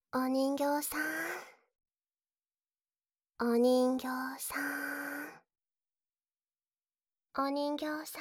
お人形さん、お人形さん、お人形さん。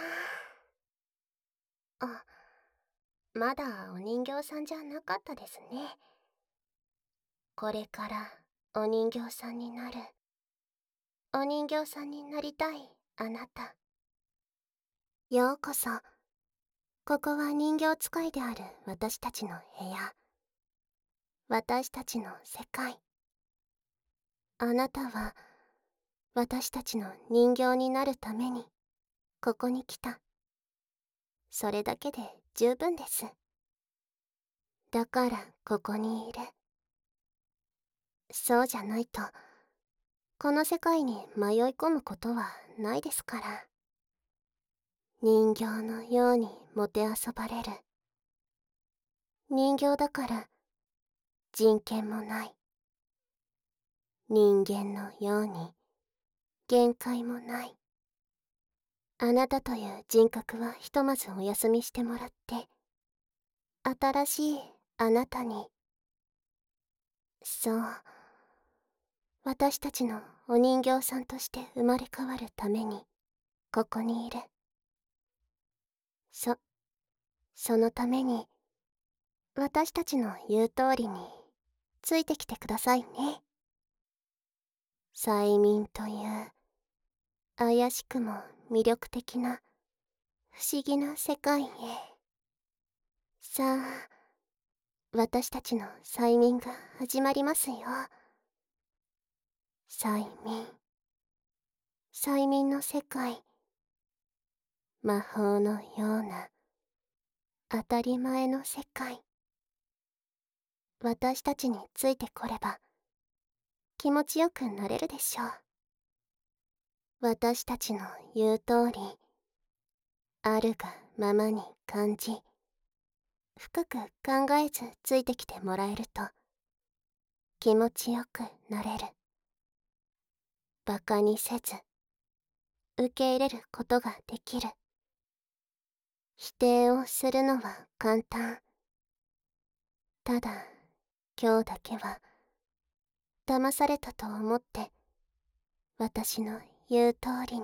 あ、まだお人形さんじゃなかったですね。これからお人形さんになる。お人形さんになりたいあなた。ようこそ。ここは人形使いである私たちの部屋。私たちの世界。あなたは私たちの人形になるためにここに来た。それだけで十分です。だからここにいる。そうじゃないとこの世界に迷い込むことはないですから。人形のようにもてあそばれる。人形だから人権もない。人間のように限界もない。あなたという人格はひとまずお休みしてもらって、新しいあなたに。そう、私たちのお人形さんとして生まれ変わるためにここにいる。そのために私たちの言う通りについてきてくださいね。催眠という怪しくも魅力的な不思議な世界へ。さあ、私たちの催眠が始まりますよ。催眠、催眠の世界。魔法のような当たり前の世界。私たちについてこれば気持ちよくなれるでしょう。私たちの言う通り、あるがままに感じ、深く考えずついてきてもらえると気持ちよくなれる。バカにせず受け入れることができる。否定をするのは簡単。ただ今日だけは騙されたと思って私の言う通りに、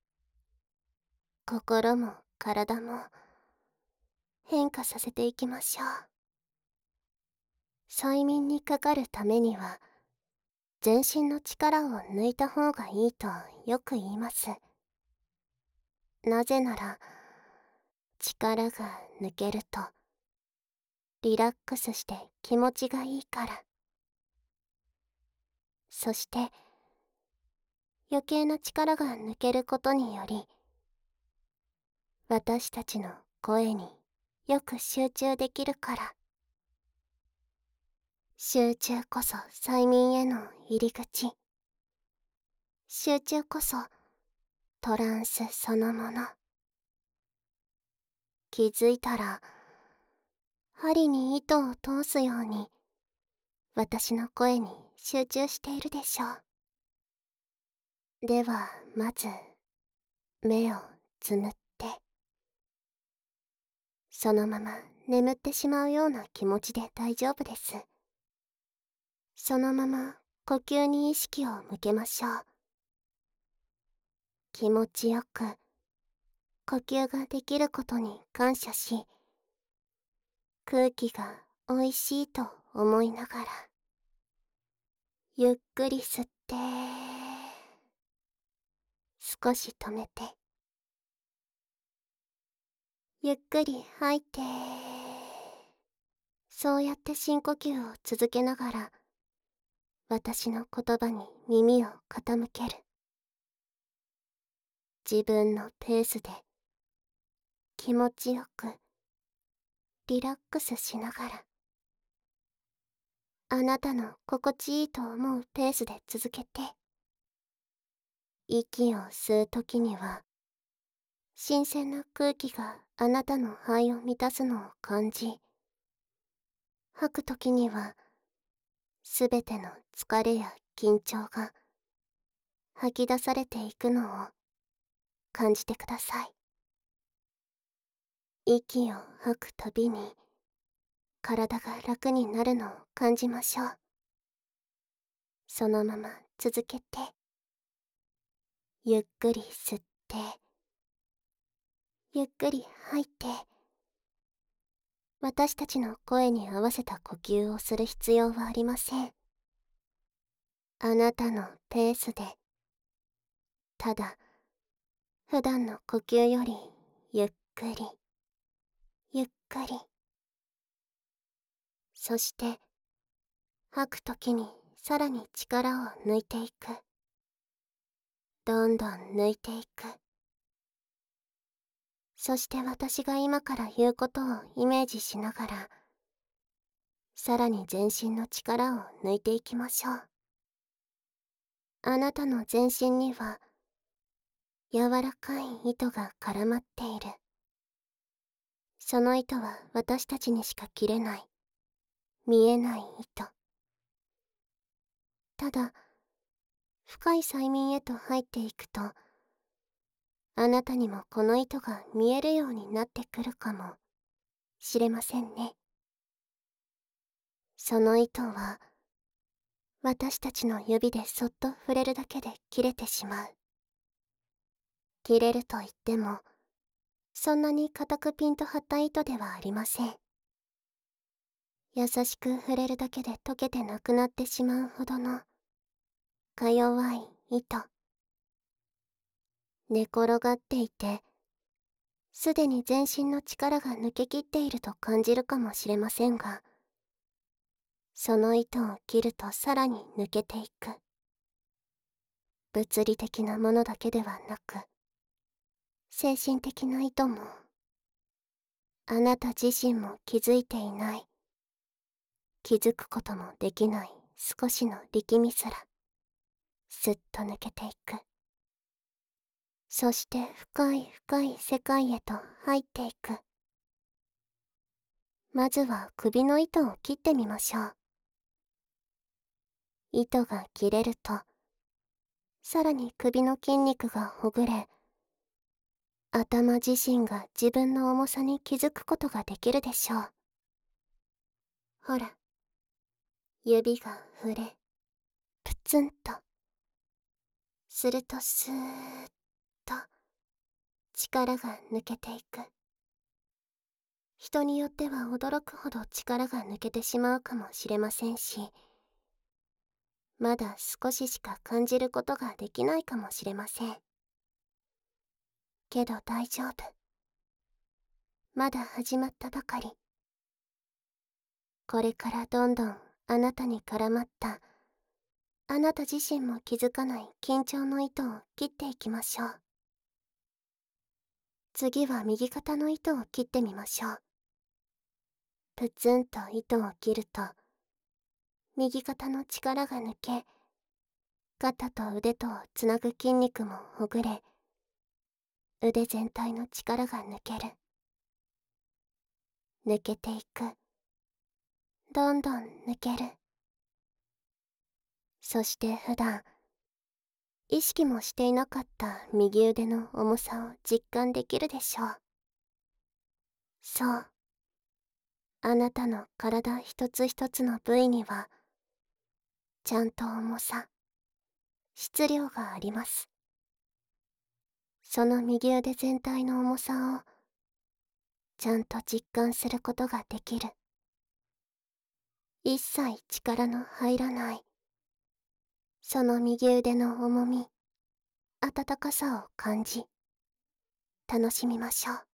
心も体も変化させていきましょう。催眠にかかるためには全身の力を抜いた方がいいとよく言います。なぜなら力が抜けるとリラックスして気持ちがいいから。そして余計な力が抜けることにより私たちの声によく集中できるから。集中こそ催眠への入り口。集中こそトランスそのもの。気づいたら針に糸を通すように私の声に集中しているでしょう。ではまず目をつむって、そのまま眠ってしまうような気持ちで大丈夫です。そのまま呼吸に意識を向けましょう。気持ちよく呼吸ができることに感謝し、空気がおいしいと思いながらゆっくり吸って、少し止めて、ゆっくり吐いて。そうやって深呼吸を続けながら私の言葉に耳を傾ける。自分のペースで気持ちよくリラックスしながら、あなたの心地いいと思うペースで続けて。息を吸うときには新鮮な空気があなたの肺を満たすのを感じ、吐くときにはすべての疲れや緊張が吐き出されていくのを感じてください。息を吐くたびに体が楽になるのを感じましょう。そのまま続けて、ゆっくり吸って、ゆっくり吐いて、私たちの声に合わせた呼吸をする必要はありません。あなたのペースで、ただ、普段の呼吸よりゆっくり、ゆっくり。そして、吐くときにさらに力を抜いていく。どんどん抜いていく。そして私が今から言うことをイメージしながら、さらに全身の力を抜いていきましょう。あなたの全身には、柔らかい糸が絡まっている。その糸は私たちにしか切れない、見えない糸。ただ、深い催眠へと入っていくと、あなたにもこの糸が見えるようになってくるかもしれませんね。その糸は、私たちの指でそっと触れるだけで切れてしまう。切れると言っても、そんなに固くピンと張った糸ではありません。優しく触れるだけで溶けてなくなってしまうほどの、か弱い糸。寝転がっていて、すでに全身の力が抜けきっていると感じるかもしれませんが、その糸を切るとさらに抜けていく。物理的なものだけではなく、精神的な糸も、あなた自身も気づいていない、気づくこともできない少しの力みすら、すっと抜けていく。そして深い深い世界へと入っていく。まずは首の糸を切ってみましょう。糸が切れると、さらに首の筋肉がほぐれ、頭自身が自分の重さに気づくことができるでしょう。ほら、指が触れ、プツンと。するとスーッと力が抜けていく。人によっては驚くほど力が抜けてしまうかもしれませんし、まだ少ししか感じることができないかもしれません。けど大丈夫。まだ始まったばかり。これからどんどんあなたに絡まった、あなた自身も気づかない緊張の糸を切っていきましょう。次は右肩の糸を切ってみましょう。プツンと糸を切ると、右肩の力が抜け、肩と腕とをつなぐ筋肉もほぐれ、腕全体の力が抜ける。抜けていく。どんどん抜ける。そして普段、意識もしていなかった右腕の重さを実感できるでしょう。そう。あなたの体一つ一つの部位には、ちゃんと重さ、質量があります。その右腕全体の重さを、ちゃんと実感することができる。一切力の入らない、その右腕の重み、温かさを感じ、楽しみましょう。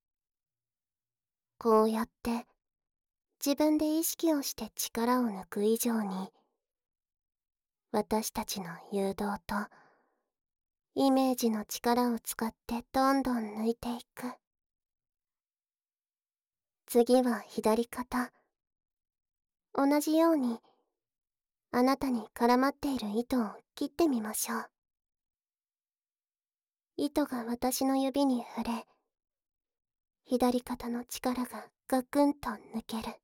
こうやって、自分で意識をして力を抜く以上に、私たちの誘導と、イメージの力を使ってどんどん抜いていく。次は左肩。同じように、あなたに絡まっている糸を切ってみましょう。糸が私の指に触れ、左肩の力がガクンと抜ける。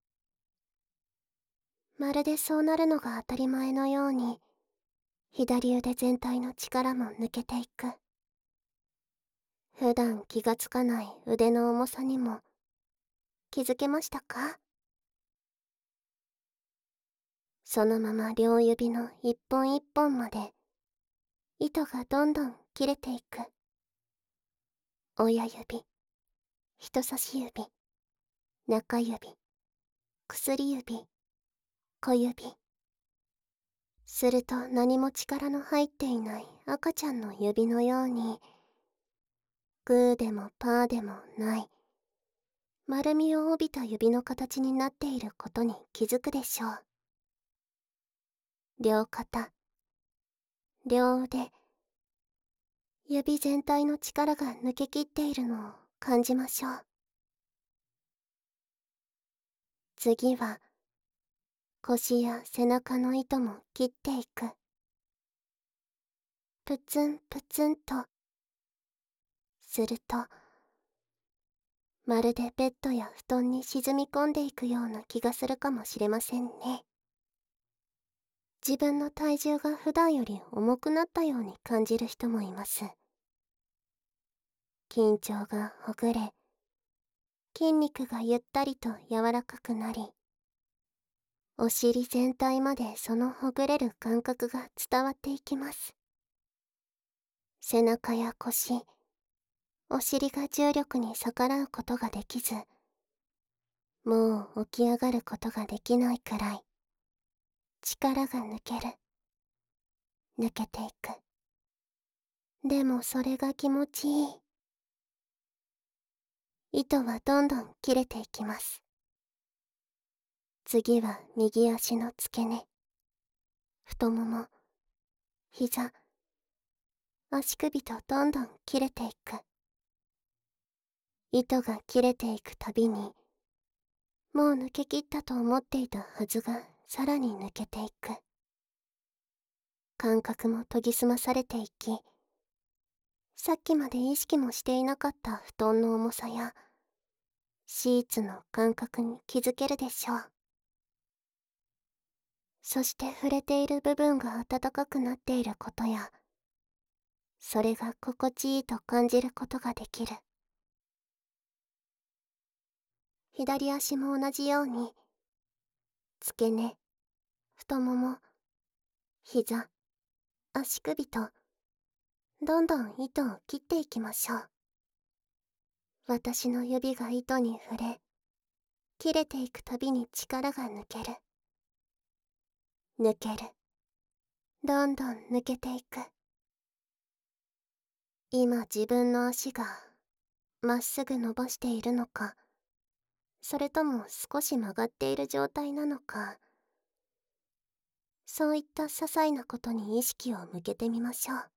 まるでそうなるのが当たり前のように、左腕全体の力も抜けていく。普段気がつかない腕の重さにも気づけましたか？ そのまま両指の一本一本まで糸がどんどん切れていく。親指、人差し指、中指、薬指、小指。すると何も力の入っていない赤ちゃんの指のように、グーでもパーでもない丸みを帯びた指の形になっていることに気づくでしょう。両肩、両腕、指全体の力が抜けきっているのを感じましょう。次は腰や背中の糸も切っていく。プツンプツンと。するとまるでベッドや布団に沈み込んでいくような気がするかもしれませんね。自分の体重が普段より重くなったように感じる人もいます。緊張がほぐれ、筋肉がゆったりと柔らかくなり、お尻全体までそのほぐれる感覚が伝わっていきます。背中や腰、お尻が重力に逆らうことができず、もう起き上がることができないくらい、力が抜ける。抜けていく。でもそれが気持ちいい。糸はどんどん切れていきます。次は右足の付け根、太もも、膝、足首とどんどん切れていく。糸が切れていくたびに、もう抜けきったと思っていたはずがさらに抜けていく。感覚も研ぎ澄まされていき、さっきまで意識もしていなかった布団の重さやシーツの感覚に気づけるでしょう。そして触れている部分が暖かくなっていることや、それが心地いいと感じることができる。左足も同じように、付け根、太もも、膝、足首と、どんどん糸を切っていきましょう。私の指が糸に触れ、切れていくたびに力が抜ける。抜ける。どんどん抜けていく。今自分の足がまっすぐ伸ばしているのか、それとも少し曲がっている状態なのか、そういった些細なことに意識を向けてみましょう。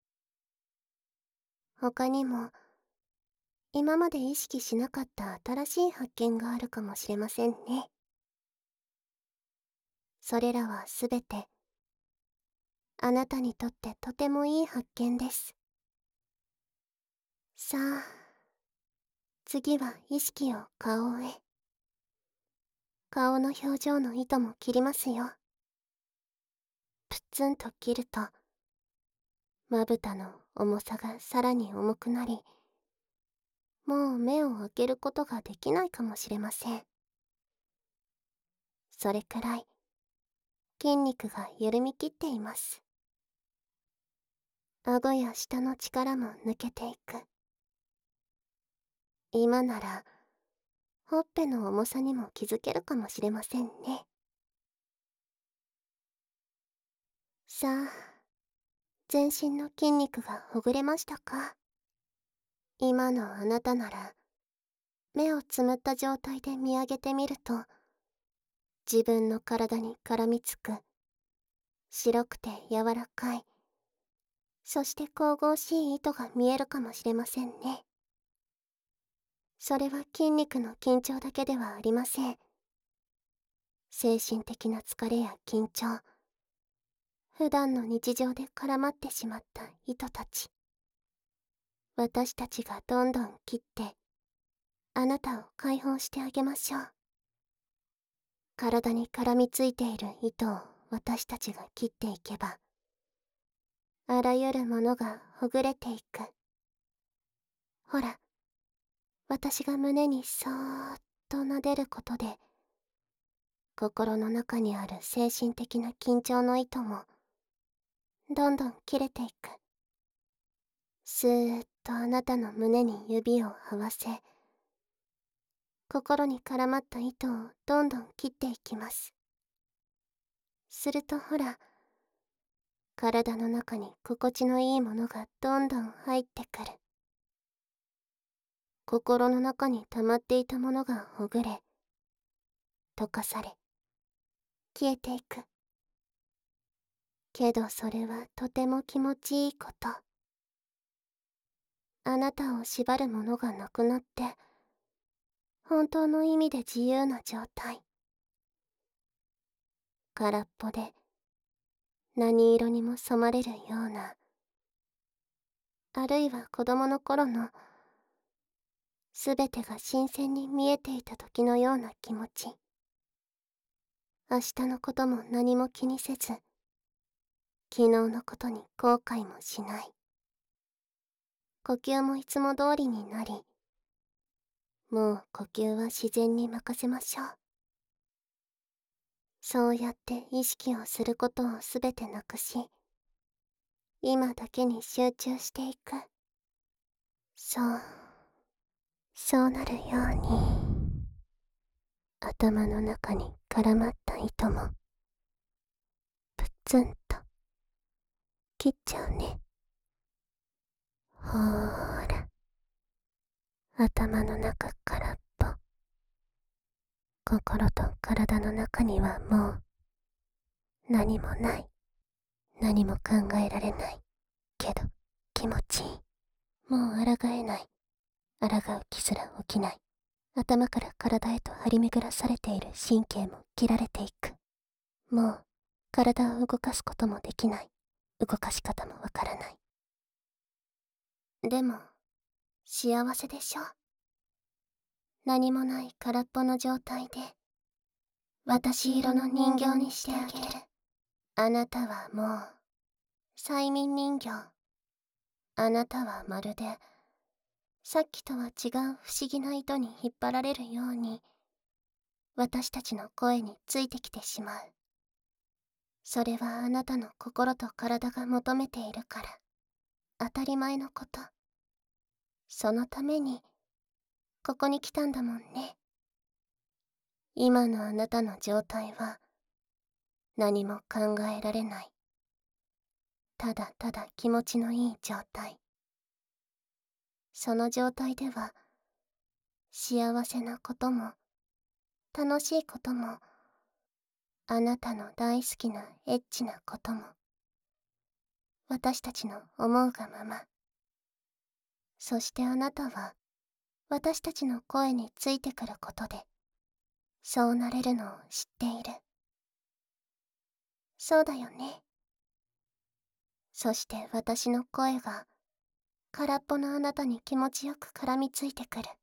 他にも今まで意識しなかった新しい発見があるかもしれませんね。それらはすべてあなたにとってとてもいい発見です。さあ、次は意識を顔へ。顔の表情の糸も切りますよ。プツンと切ると、まぶたの重さがさらに重くなり、もう目を開けることができないかもしれません。それくらい筋肉が緩みきっています。顎や下の力も抜けていく。今ならほっぺの重さにも気づけるかもしれませんね。さあ、全身の筋肉がほぐれましたか？今のあなたなら目をつむった状態で見上げてみると、自分の体に絡みつく白くて柔らかい、そして神々しい糸が見えるかもしれませんね。それは筋肉の緊張だけではありません。精神的な疲れや緊張、普段の日常で絡まってしまった糸たち、私たちがどんどん切ってあなたを解放してあげましょう。体に絡みついている糸を私たちが切っていけば、あらゆるものがほぐれていく。ほら、私が胸にそーっと撫でることで、 心の中にある精神的な緊張の糸もどんどん切れていく。スーッとあなたの胸に指を合わせ、心に絡まった糸をどんどん切っていきます。するとほら、体の中に心地のいいものがどんどん入ってくる。心の中に溜まっていたものがほぐれ、溶かされ、消えていく。けどそれはとても気持ちいいこと。あなたを縛るものがなくなって、本当の意味で自由な状態。空っぽで何色にも染まれるような、あるいは子供の頃のすべてが新鮮に見えていた時のような気持ち。明日のことも何も気にせず、昨日のことに後悔もしない。呼吸もいつも通りになり、もう呼吸は自然に任せましょう。そうやって意識をすることをすべてなくし、今だけに集中していく。そうなるように、頭の中に絡まった糸も、プツンと、切っちゃうね。ほーら、頭の中空っぽ。心と体の中にはもう、何もない。何も考えられない。けど、気持ちいい。もう抗えない。抗う気すら起きない。頭から体へと張り巡らされている神経も切られていく。もう、体を動かすこともできない。動かし方もわからない。でも、幸せでしょ。何もない空っぽの状態で、私色の人形にしてあげる。あなたはもう、催眠人形。あなたはまるで、さっきとは違う不思議な糸に引っ張られるように、私たちの声についてきてしまう。それはあなたの心と体が求めているから、当たり前のこと。そのために、ここに来たんだもんね。今のあなたの状態は、何も考えられない。ただただ気持ちのいい状態。その状態では、幸せなことも、楽しいことも、あなたの大好きなエッチなことも、私たちの思うがまま。そしてあなたは、私たちの声についてくることで、そうなれるのを知っている。そうだよね。そして私の声が、空っぽのあなたに気持ちよく絡みついてくる。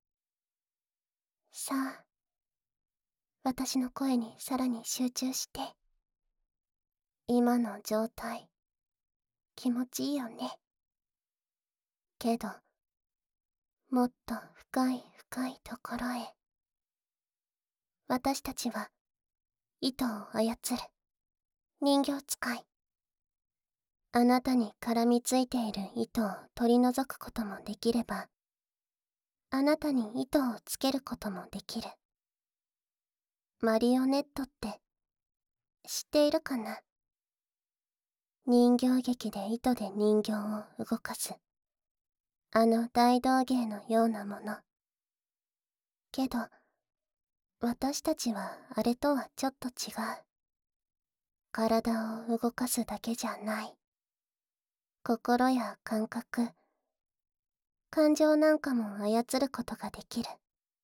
さあ、私の声にさらに集中して。今の状態、気持ちいいよね。けど、もっと深い深いところへ。私たちは、糸を操る、人形使い。あなたに絡みついている糸を取り除くこともできれば、あなたに糸をつけることもできる。マリオネットって知っているかな？人形劇で糸で人形を動かす、あの大道芸のようなもの。けど、私たちはあれとはちょっと違う。体を動かすだけじゃない。心や感覚、感情なんかも操ることができる。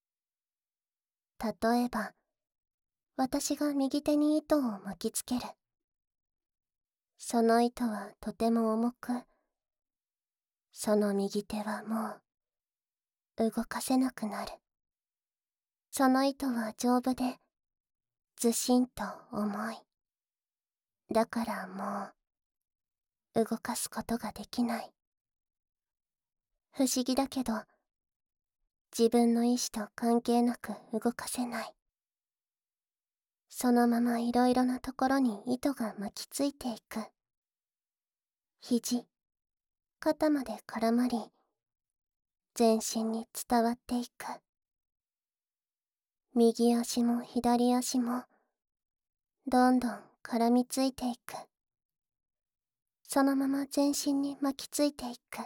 例えば、私が右手に糸を巻きつける。その糸はとても重く、その右手はもう動かせなくなる。その糸は丈夫で、ずしんと重い。だからもう動かすことができない。不思議だけど、自分の意志と関係なく動かせない。 そのままいろいろなところに糸が巻きついていく。肘、肩まで絡まり、全身に伝わっていく。右足も左足も、どんどん絡みついていく。そのまま全身に巻きついていく。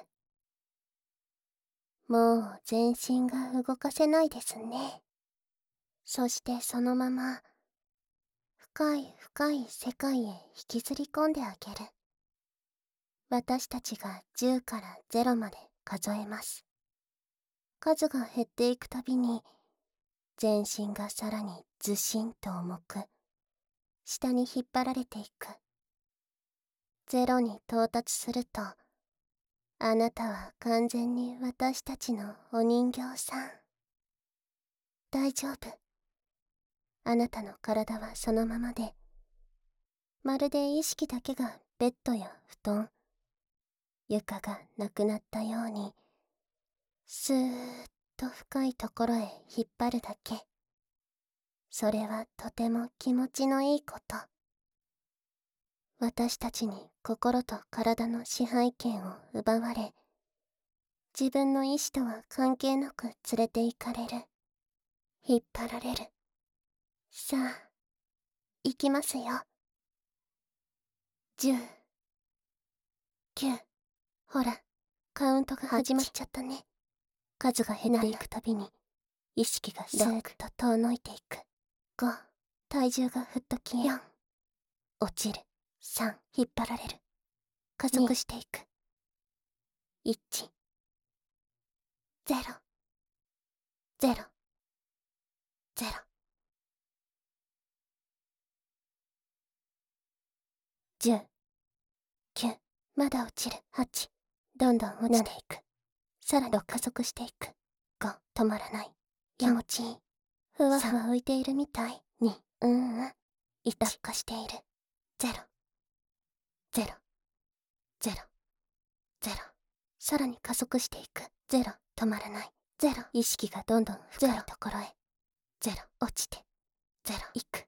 もう全身が動かせないですね。そしてそのまま、深い深い世界へ引きずり込んであげる。私たちが10から0まで数えます。数が減っていくたびに、全身がさらにずしんと重く、下に引っ張られていく。0に到達すると、あなたは完全に私たちのお人形さん。大丈夫。あなたの体はそのままで、まるで意識だけがベッドや布団、床がなくなったように、スーッと深いところへ引っ張るだけ。それはとても気持ちのいいこと。私たちに心と体の支配権を奪われ、自分の意志とは関係なく連れて行かれる。引っ張られる。さあ、行きますよ。10、9、ほら、カウントが始まっちゃったね。数が減っていくたびに、意識がスーッと遠のいていく。5、体重がふっと消え。4、落ちる。3、引っ張られる。加速していく。1、0、0、0。10、9、まだ落ちる。8、どんどん落ちていく。さらに加速していく。5、止まらない。気持ちいい。ふわふわ浮いているみたい。2、1、落下している。0、0、0、0。さらに加速していく。0、止まらない。0、意識がどんどん深いところへ。0、落ちて。0、行く。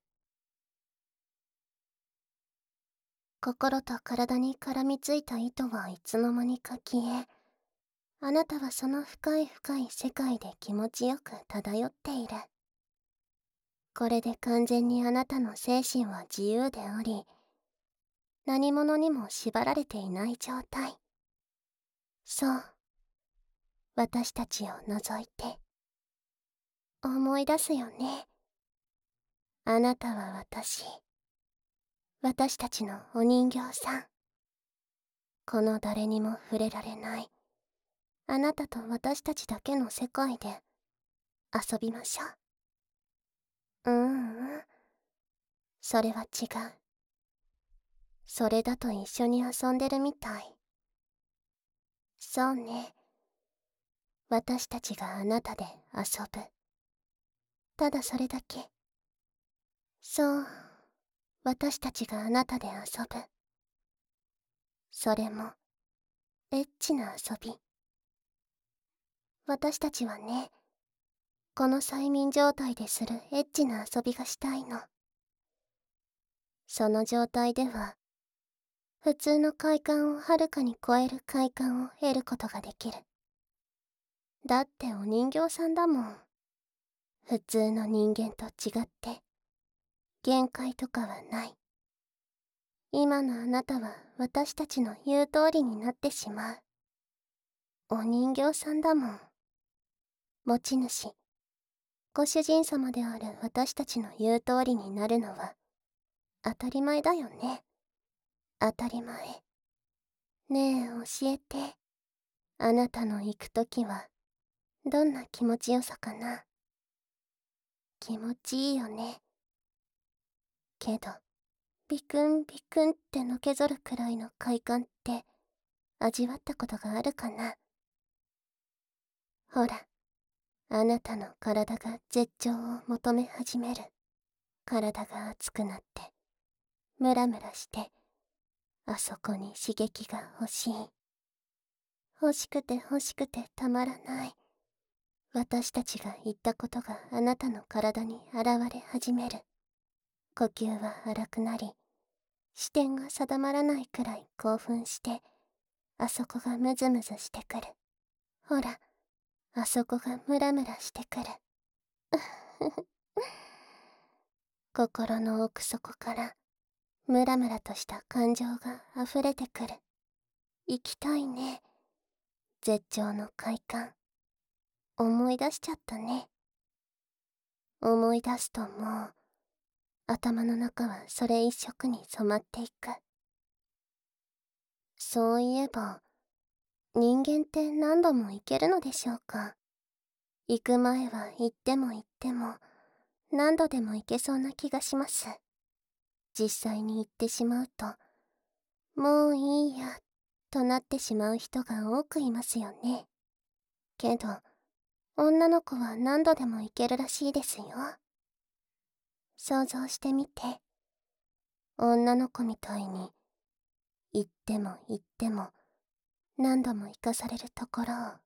心と体に絡みついた糸はいつの間にか消え、あなたはその深い深い世界で気持ちよく漂っている。これで完全にあなたの精神は自由であり、何者にも縛られていない状態。そう。私たちを除いて。思い出すよね。あなたは私たちのお人形さん。この誰にも触れられない、あなたと私たちだけの世界で遊びましょう。それは違う。それだと一緒に遊んでるみたい。そうね。私たちがあなたで遊ぶ。ただそれだけ。そう。私たちがあなたで遊ぶ。それも、エッチな遊び。私たちはね、この催眠状態でするエッチな遊びがしたいの。その状態では、普通の快感をはるかに超える快感を得ることができる。だってお人形さんだもん。普通の人間と違って、限界とかはない。今のあなたは私たちの言う通りになってしまう。お人形さんだもん。持ち主、ご主人様である私たちの言う通りになるのは、当たり前だよね。当たり前。ねえ、教えて。あなたの行くときは、どんな気持ちよさかな。気持ちいいよね。けど、ビクンビクンってのけぞるくらいの快感って、味わったことがあるかな。ほら、あなたの体が絶頂を求め始める。体が熱くなって、ムラムラして、あそこに刺激が欲しい。欲しくて欲しくてたまらない。私たちが言ったことがあなたの体に現れ始める。 呼吸は荒くなり、視点が定まらないくらい興奮して、あそこがムズムズしてくる。ほら、あそこがムラムラしてくる。心の奥底からムラムラとした感情が溢れてくる。行きたいね。絶頂の快感。思い出しちゃったね。思い出すともう、頭の中はそれ一色に染まっていく。そういえば、人間って何度も行けるのでしょうか。行く前は行っても行っても、何度でも行けそうな気がします。実際に行ってしまうと、もういいや、となってしまう人が多くいますよね。けど、女の子は何度でも行けるらしいですよ。想像してみて。女の子みたいに、行っても行っても、何度も行かされるところを、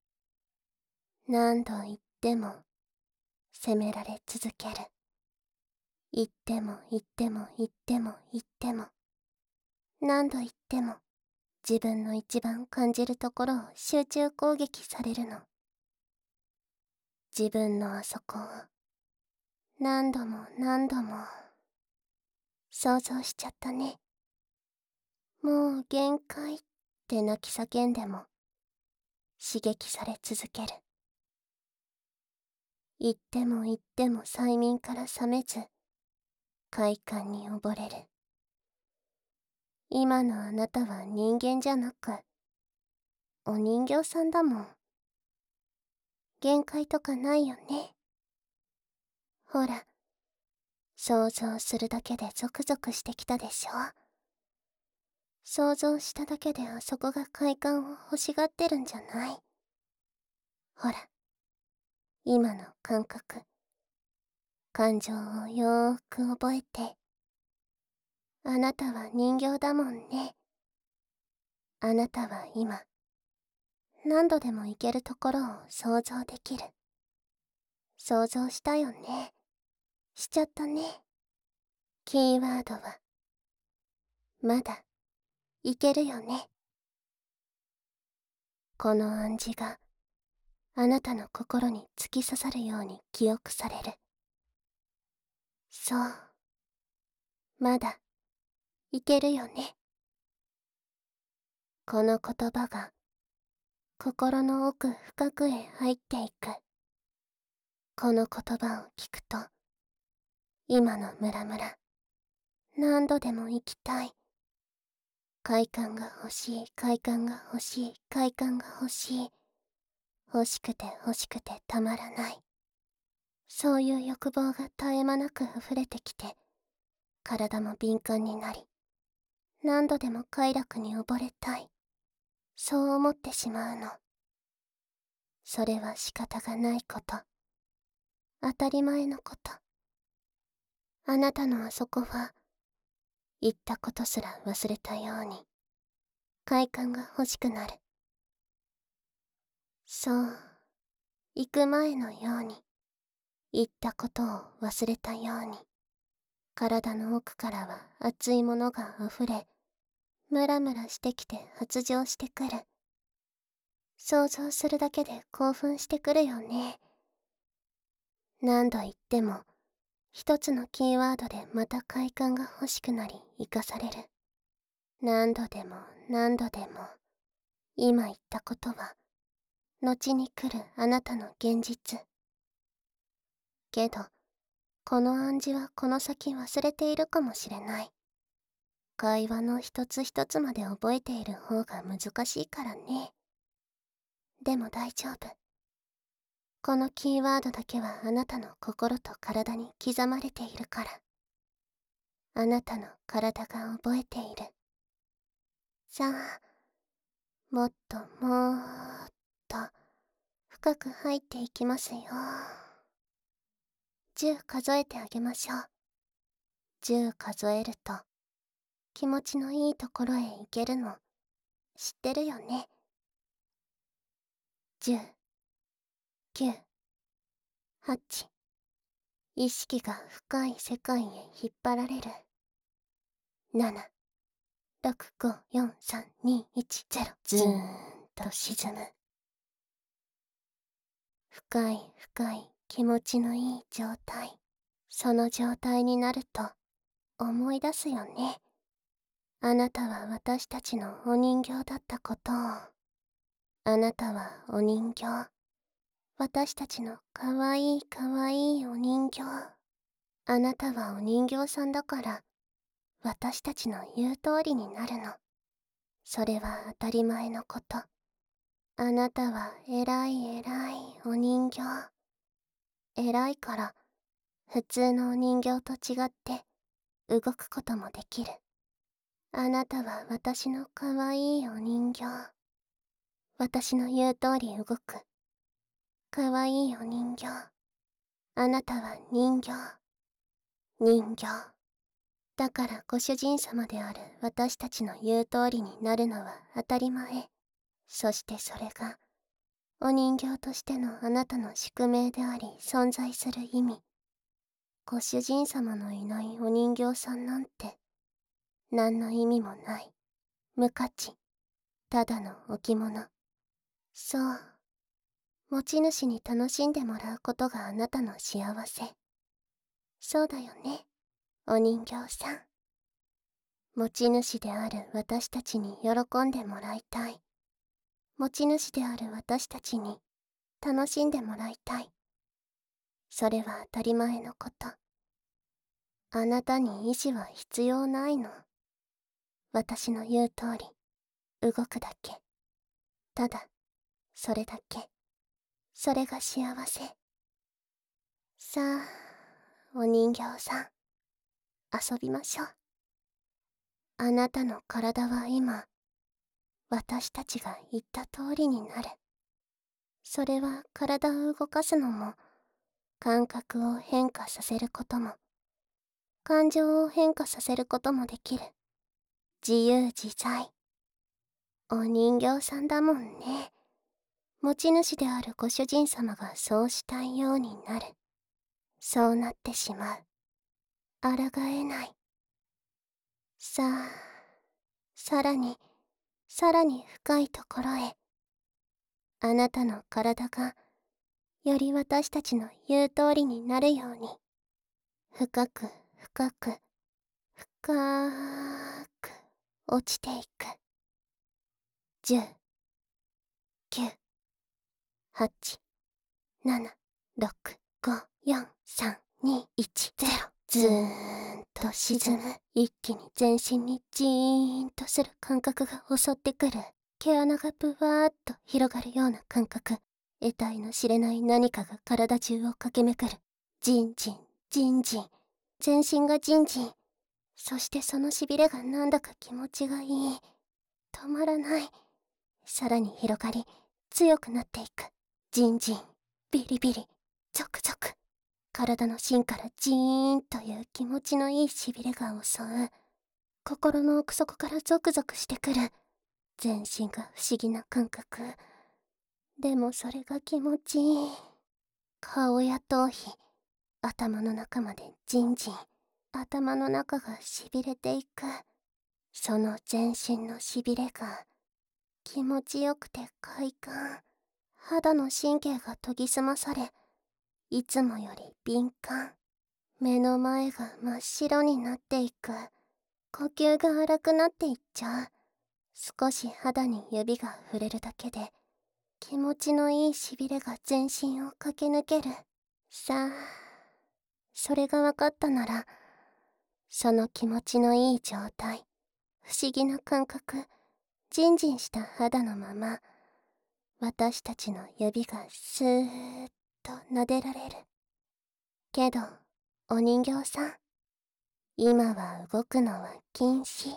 何度行っても、責められ続ける。行っても行っても行っても行っても、何度行っても、自分の一番感じるところを集中攻撃されるの。自分のあそこを、何度も何度も、想像しちゃったね。もう限界って泣き叫んでも、刺激され続ける。言っても言っても催眠から覚めず、快感に溺れる。今のあなたは人間じゃなく、お人形さんだもん。限界とかないよね。ほら、想像するだけでゾクゾクしてきたでしょ。想像しただけであそこが快感を欲しがってるんじゃない。ほら、今の感覚、感情をよーく覚えて。あなたは人形だもんね。あなたは今、何度でも行けるところを想像できる。想像したよね。しちゃったね。キーワードは、まだ、いけるよね。この暗示が、あなたの心に突き刺さるように記憶される。そう。まだ、いけるよね。この言葉が、心の奥深くへ入っていく。この言葉を聞くと、今のムラムラ、何度でも行きたい。快感が欲しい、快感が欲しい、快感が欲しい。欲しくて欲しくてたまらない。そういう欲望が絶え間なく溢れてきて、体も敏感になり、何度でも快楽に溺れたい。そう思ってしまうの。それは仕方がないこと。当たり前のこと。あなたのあそこは、言ったことすら忘れたように、快感が欲しくなる。そう、行く前のように、言ったことを忘れたように、体の奥からは熱いものが溢れ、ムラムラしてきて発情してくる。想像するだけで興奮してくるよね。何度言っても、一つのキーワードでまた快感が欲しくなり生かされる。何度でも何度でも、今言ったことは、後に来るあなたの現実。けど、この暗示はこの先忘れているかもしれない。会話の一つ一つまで覚えている方が難しいからね。でも大丈夫。このキーワードだけはあなたの心と体に刻まれているから。あなたの体が覚えている。さあ、もっともーっと深く入っていきますよ。10数えてあげましょう。10数えると気持ちのいいところへ行けるの知ってるよね。10、9、8、 意識が深い世界へ引っ張られる。7、6、5、4、3、2、1、0。ずーんと沈む。深い深い気持ちのいい状態。その状態になると思い出すよね。あなたは私たちのお人形だったことを。あなたはお人形。私たちのかわいいかわいいお人形。あなたはお人形さんだから、私たちの言う通りになるの。それは当たり前のこと。あなたは偉い偉いお人形。偉いから、普通のお人形と違って動くこともできる。あなたは私のかわいいお人形。私の言う通り動く。かわいいお人形。あなたは人形。人形。だからご主人様である私たちの言う通りになるのは当たり前。そしてそれが、お人形としてのあなたの宿命であり存在する意味。ご主人様のいないお人形さんなんて、何の意味もない。無価値。ただの置物。そう。持ち主に楽しんでもらうことがあなたの幸せ。そうだよね、お人形さん。持ち主である私たちに喜んでもらいたい。持ち主である私たちに楽しんでもらいたい。それは当たり前のこと。あなたに意志は必要ないの。私の言う通り、動くだけ。ただ、それだけ。それが幸せ。さあ、お人形さん、遊びましょう。あなたの体は今、私たちが言った通りになる。それは体を動かすのも、感覚を変化させることも、感情を変化させることもできる。自由自在。お人形さんだもんね。持ち主であるご主人様がそうしたいようになる。そうなってしまう。抗えない。さあ、さらに、さらに深いところへ。あなたの体が、より私たちの言う通りになるように、深く深く、深く落ちていく。10、9、8、7、6、5、4、3、2、1、0。ずーんと沈む。一気に全身にジーンとする感覚が襲ってくる。毛穴がブワーッと広がるような感覚。得体の知れない何かが体中を駆け巡る。ジンジン、ジンジン。全身がジンジン。そしてそのしびれがなんだか気持ちがいい。止まらない。さらに広がり、強くなっていく。ジンジン、ビリビリ、ゾクゾク。体の芯からジーンという気持ちのいいしびれが襲う。心の奥底からゾクゾクしてくる。全身が不思議な感覚。でもそれが気持ちいい。顔や頭皮、頭の中までジンジン。頭の中がしびれていく。その全身のしびれが気持ちよくて快感。肌の神経が研ぎ澄まされ、いつもより敏感。目の前が真っ白になっていく。呼吸が荒くなっていっちゃう。少し肌に指が触れるだけで、気持ちのいいしびれが全身を駆け抜ける。さあ、それが分かったなら、その気持ちのいい状態、不思議な感覚、ジンジンした肌のまま、私たちの指がスーッと撫でられる。けど、お人形さん、今は動くのは禁止。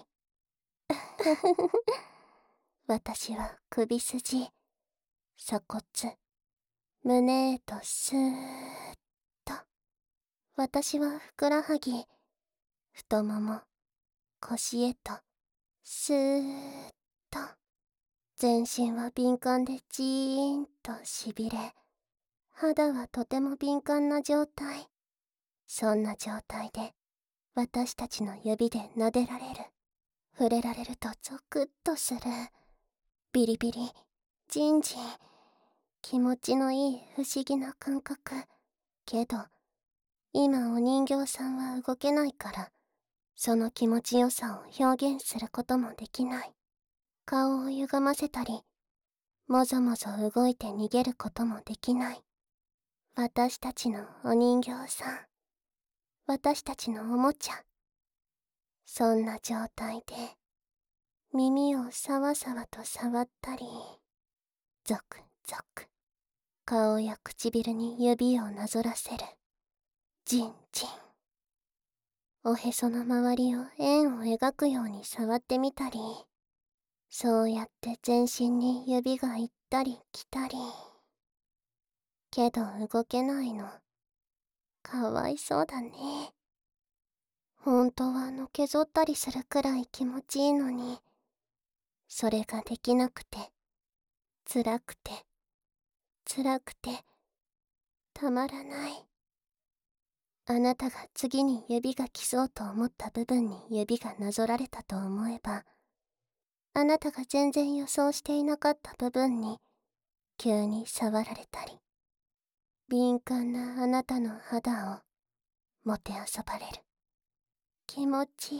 私は首筋、鎖骨、胸へとスーッと。私はふくらはぎ、太もも、腰へとスーッと。全身は敏感でジーンとしびれ、肌はとても敏感な状態。 そんな状態で私たちの指で撫でられる、触れられるとゾクッとする。ビリビリ、ジンジン、気持ちのいい不思議な感覚。けど、今お人形さんは動けないから、その気持ちよさを表現することもできない。顔を歪ませたり、もぞもぞ動いて逃げることもできない。私たちのお人形さん、私たちのおもちゃ。そんな状態で、耳をさわさわと触ったり、ゾクゾク。顔や唇に指をなぞらせる。ジンジン。おへその周りを円を描くように触ってみたり、そうやって全身に指が行ったり来たり。けど動けないの。かわいそうだね。本当はのけぞったりするくらい気持ちいいのに、それができなくて、辛くて、辛くて、たまらない。あなたが次に指が来そうと思った部分に指がなぞられたと思えば、あなたが全然予想していなかった部分に急に触られたり、敏感なあなたの肌をもてあそばれる。気持ちいい。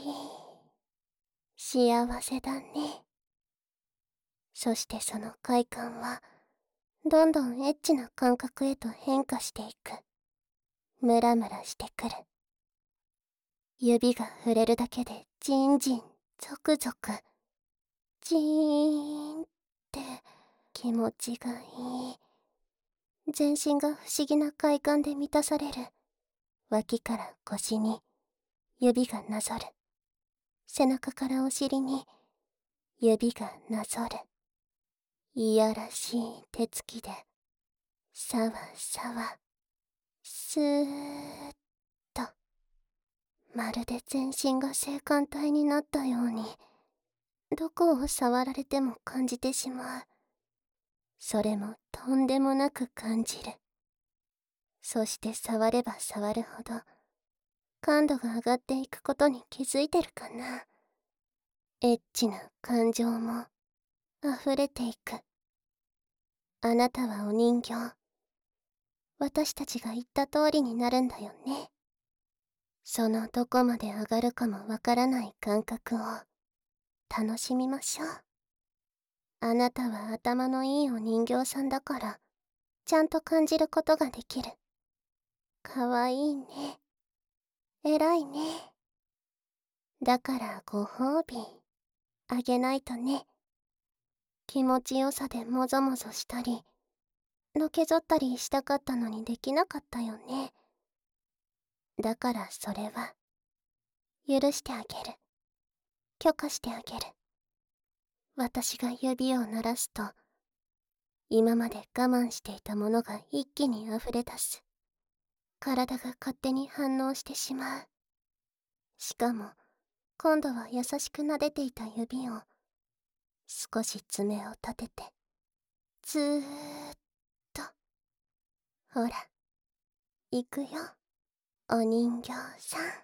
幸せだね。そしてその快感は、どんどんエッチな感覚へと変化していく。ムラムラしてくる。指が触れるだけでジンジン、ゾクゾク。ジーンって気持ちがいい。全身が不思議な快感で満たされる。脇から腰に指がなぞる。背中からお尻に指がなぞる。いやらしい手つきで、さわさわ、スーッと、まるで全身が性感帯になったように、どこを触られても感じてしまう。それもとんでもなく感じる。そして触れば触るほど、感度が上がっていくことに気づいてるかな。エッチな感情も溢れていく。あなたはお人形。私たちが言った通りになるんだよね。そのどこまで上がるかもわからない感覚を楽しみましょう。あなたは頭のいいお人形さんだから、ちゃんと感じることができる。かわいいね。偉いね。だからご褒美、あげないとね。気持ちよさでもぞもぞしたり、のけぞったりしたかったのにできなかったよね。だからそれは、許してあげる。許可してあげる。私が指を鳴らすと、今まで我慢していたものが一気に溢れ出す。体が勝手に反応してしまう。しかも、今度は優しく撫でていた指を、少し爪を立てて、ずーっと。ほら、行くよ、お人形さん。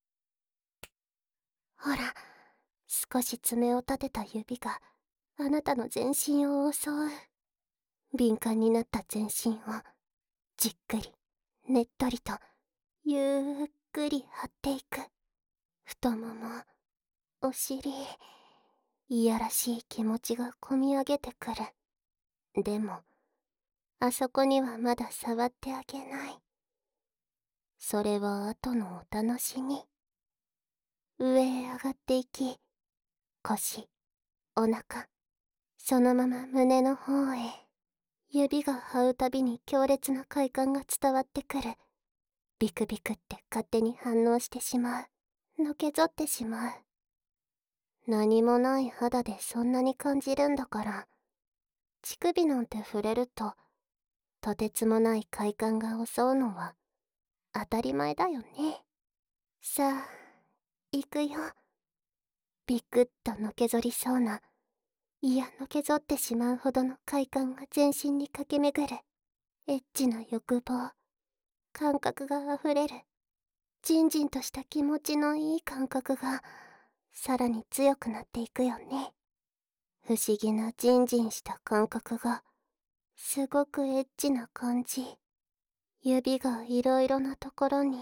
ほら、少し爪を立てた指があなたの全身を襲う。敏感になった全身をじっくり、ねっとりと、ゆっくり張っていく。太もも、お尻、いやらしい気持ちがこみ上げてくる。でも、あそこにはまだ触ってあげない。それは後のお楽しみ。上へ上がっていき、腰、お腹、そのまま胸の方へ。指が這うたびに強烈な快感が伝わってくる。ビクビクって勝手に反応してしまう。のけぞってしまう。何もない肌でそんなに感じるんだから、乳首なんて触れると、とてつもない快感が襲うのは当たり前だよね。さあ、行くよ。ビクッとのけぞりそうな、いやのけぞってしまうほどの快感が全身に駆け巡る。エッチな欲望、感覚があふれる。 じんじんとした気持ちのいい感覚がさらに強くなっていくよね。不思議なじんじんした感覚がすごくエッチな感じ。指がいろいろなところに。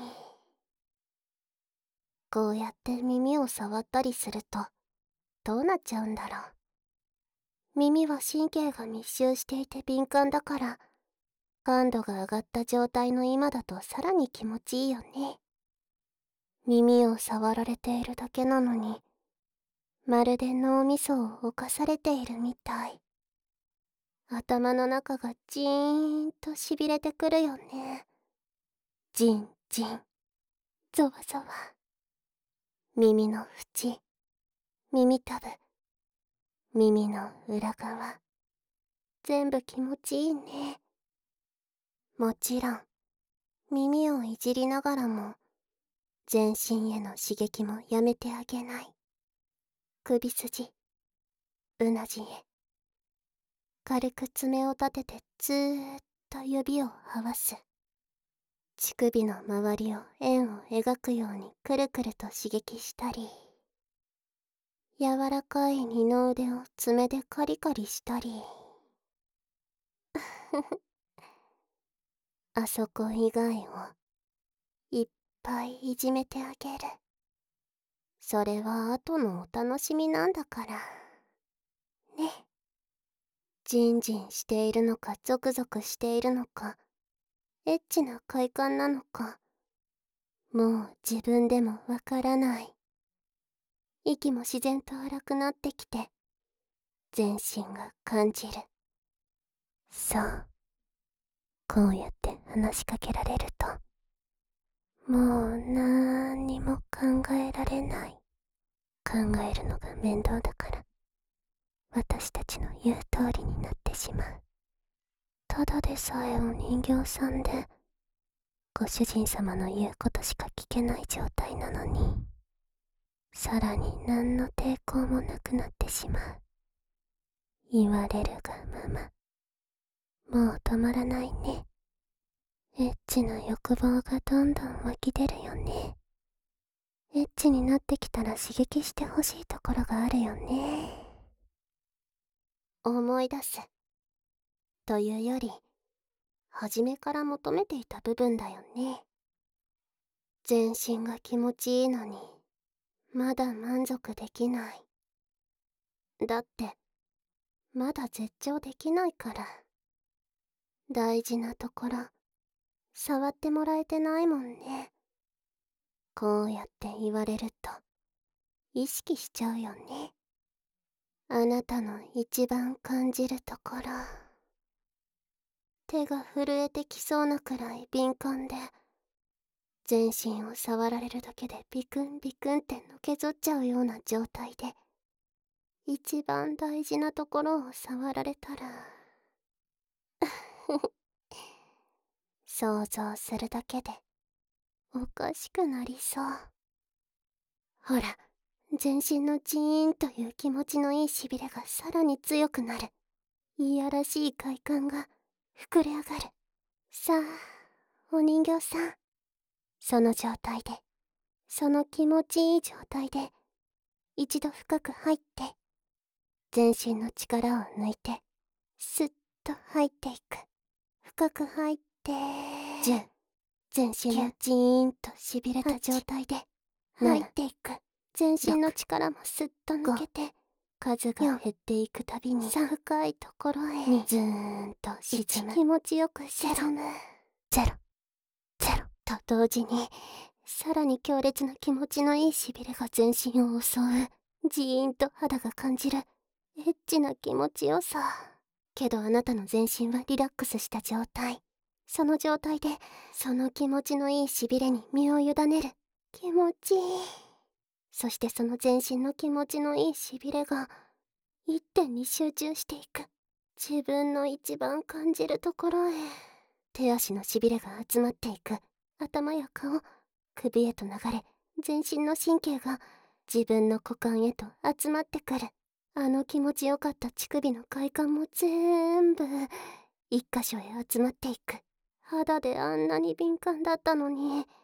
こうやって耳を触ったりするとどうなっちゃうんだろう。耳は神経が密集していて敏感だから、感度が上がった状態の今だとさらに気持ちいいよね。耳を触られているだけなのに、まるで脳みそを侵されているみたい。頭の中がジーンとしびれてくるよね。ジンジン、ゾワゾワ。耳の縁、耳たぶ、耳の裏側。全部気持ちいいね。もちろん、耳をいじりながらも、全身への刺激もやめてあげない。首筋、うなじへ。軽く爪を立ててずーっと指を合わす。乳首の周りを円を描くようにくるくると刺激したり、柔らかい二の腕を爪でカリカリしたり。あそこ以外をいっぱいいじめてあげる。それは後のお楽しみなんだから。ね。ジンジンしているのかゾクゾクしているのか、エッチな快感なのか、もう自分でもわからない。息も自然と荒くなってきて、全身が感じる。そう。こうやって話しかけられると、もうなんにも考えられない。考えるのが面倒だから、私たちの言う通りになってしまう。ただでさえお人形さんで、ご主人様の言うことしか聞けない状態なのに、さらに何の抵抗もなくなってしまう。言われるがまま。もう止まらないね。エッチな欲望がどんどん湧き出るよね。エッチになってきたら刺激してほしいところがあるよね。思い出す。というより、初めから求めていた部分だよね。全身が気持ちいいのに、まだ満足できない。だって、まだ絶頂できないから。大事なところ、触ってもらえてないもんね。こうやって言われると、意識しちゃうよね。あなたの一番感じるところ。手が震えてきそうなくらい敏感で、全身を触られるだけでビクンビクンってのけぞっちゃうような状態で、一番大事なところを触られたら想像するだけでおかしくなりそう。ほら、全身のジーンという気持ちのいいしびれがさらに強くなる。いやらしい快感が膨れ上がる。さあ、お人形さん、その状態で、その気持ちいい状態で、一度深く入って、全身の力を抜いて、スッと入っていく。深く入って、10、全身のジーンとしびれた状態で、入っていく。全身の力もスッと抜けて、数が減っていくたびに、深いところへ、ずーんと沈む。気持ちよく沈む。ゼロ、ゼロ。と同時に、さらに強烈な気持ちのいいしびれが全身を襲う。ジーンと肌が感じる。エッチな気持ちよさ。けどあなたの全身はリラックスした状態。その状態で、その気持ちのいいしびれに身を委ねる。気持ちいい。そしてその全身の気持ちのいいしびれが、一点に集中していく。自分の一番感じるところへ。手足のしびれが集まっていく。頭や顔、首へと流れ、全身の神経が自分の股間へと集まってくる。あの気持ちよかった乳首の快感も全部、一箇所へ集まっていく。肌であんなに敏感だったのに、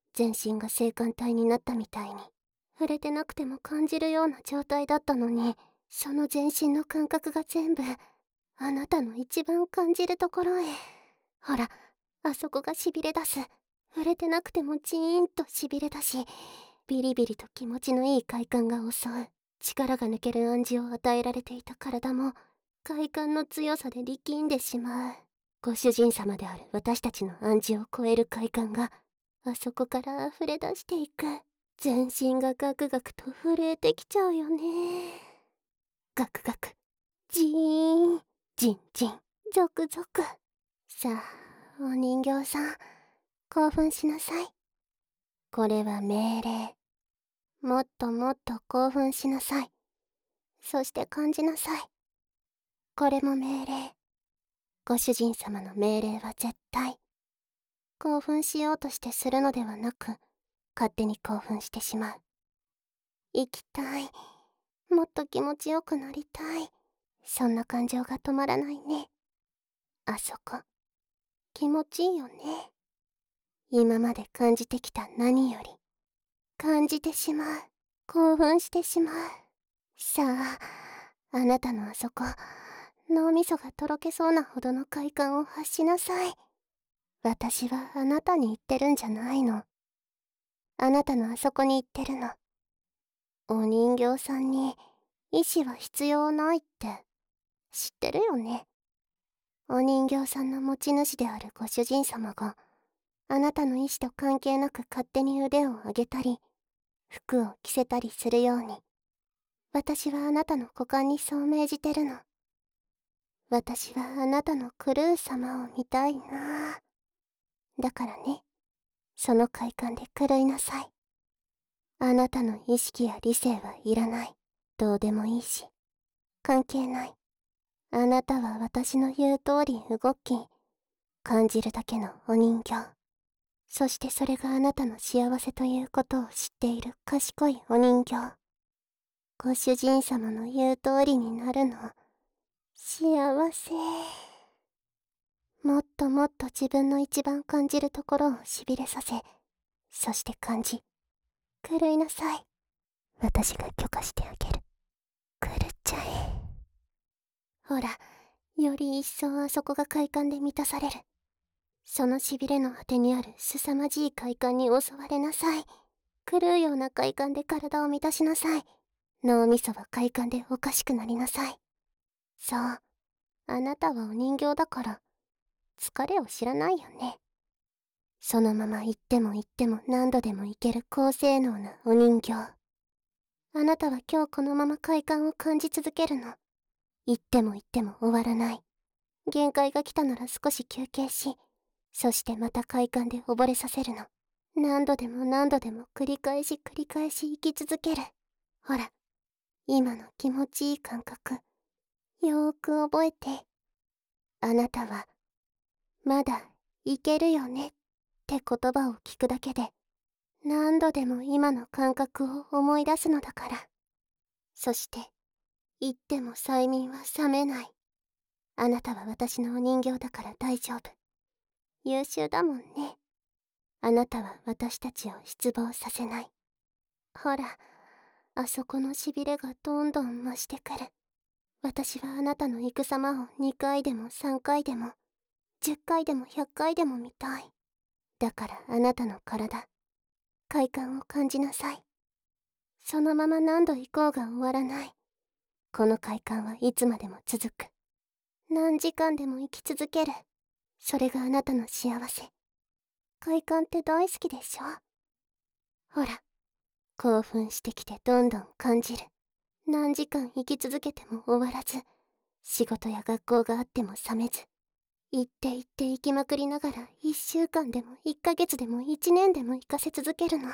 全身が性感帯になったみたいに、触れてなくても感じるような状態だったのに、その全身の感覚が全部、あなたの一番感じるところへ。ほら、あそこがしびれ出す。触れてなくてもジーンとしびれ出し、ビリビリと気持ちのいい快感が襲う。力が抜ける暗示を与えられていた体も、快感の強さで力んでしまう。ご主人様である私たちの暗示を超える快感が、あそこから溢れ出していく。全身がガクガクと震えてきちゃうよね。ガクガク、ジーン、ジンジン、ゾクゾク。さあ、お人形さん、興奮しなさい。これは命令。もっともっと興奮しなさい。そして感じなさい。これも命令。ご主人様の命令は絶対。興奮しようとしてするのではなく、勝手に興奮してしまう。生きたい。もっと気持ちよくなりたい。そんな感情が止まらないね。あそこ、気持ちいいよね。今まで感じてきた何より、感じてしまう。興奮してしまう。さあ、あなたのあそこ、脳みそがとろけそうなほどの快感を発しなさい。私はあなたに言ってるんじゃないの。あなたのあそこに言ってるの。お人形さんに意志は必要ないって知ってるよね。お人形さんの持ち主であるご主人様があなたの意志と関係なく勝手に腕を上げたり服を着せたりするように、私はあなたの股間にそう命じてるの。私はあなたのクルー様を見たいな。だからね、その快感で狂いなさい。あなたの意識や理性はいらない。どうでもいいし、関係ない。あなたは私の言う通り動き、感じるだけのお人形。そしてそれがあなたの幸せということを知っている賢いお人形。ご主人様の言う通りになるの。幸せ。もっともっと自分の一番感じるところをしびれさせ、そして感じ、狂いなさい。私が許可してあげる。狂っちゃえ。ほら、より一層あそこが快感で満たされる。そのしびれの果てにある凄まじい快感に襲われなさい。狂うような快感で体を満たしなさい。脳みそは快感でおかしくなりなさい。そう、あなたはお人形だから、疲れを知らないよね。そのまま行っても行っても何度でも行ける高性能なお人形。あなたは今日このまま快感を感じ続けるの。行っても行っても終わらない。限界が来たなら少し休憩し、そしてまた快感で溺れさせるの。何度でも何度でも繰り返し繰り返し生き続ける。ほら、今の気持ちいい感覚、よーく覚えて。あなたは、まだいけるよねって言葉を聞くだけで、何度でも今の感覚を思い出すのだから。そして、言っても催眠は覚めない。あなたは私のお人形だから大丈夫。優秀だもんね。あなたは私たちを失望させない。ほら、あそこのしびれがどんどん増してくる。私はあなたの行く様を2回でも3回でも、10回でも100回でも見たい。だからあなたの体、快感を感じなさい。そのまま何度行こうが終わらない。この快感はいつまでも続く。何時間でも生き続ける。それがあなたの幸せ。快感って大好きでしょ？ほら、興奮してきてどんどん感じる。何時間生き続けても終わらず、仕事や学校があっても冷めず、行って行って行きまくりながら1週間でも1ヶ月でも1年でも行かせ続けるの。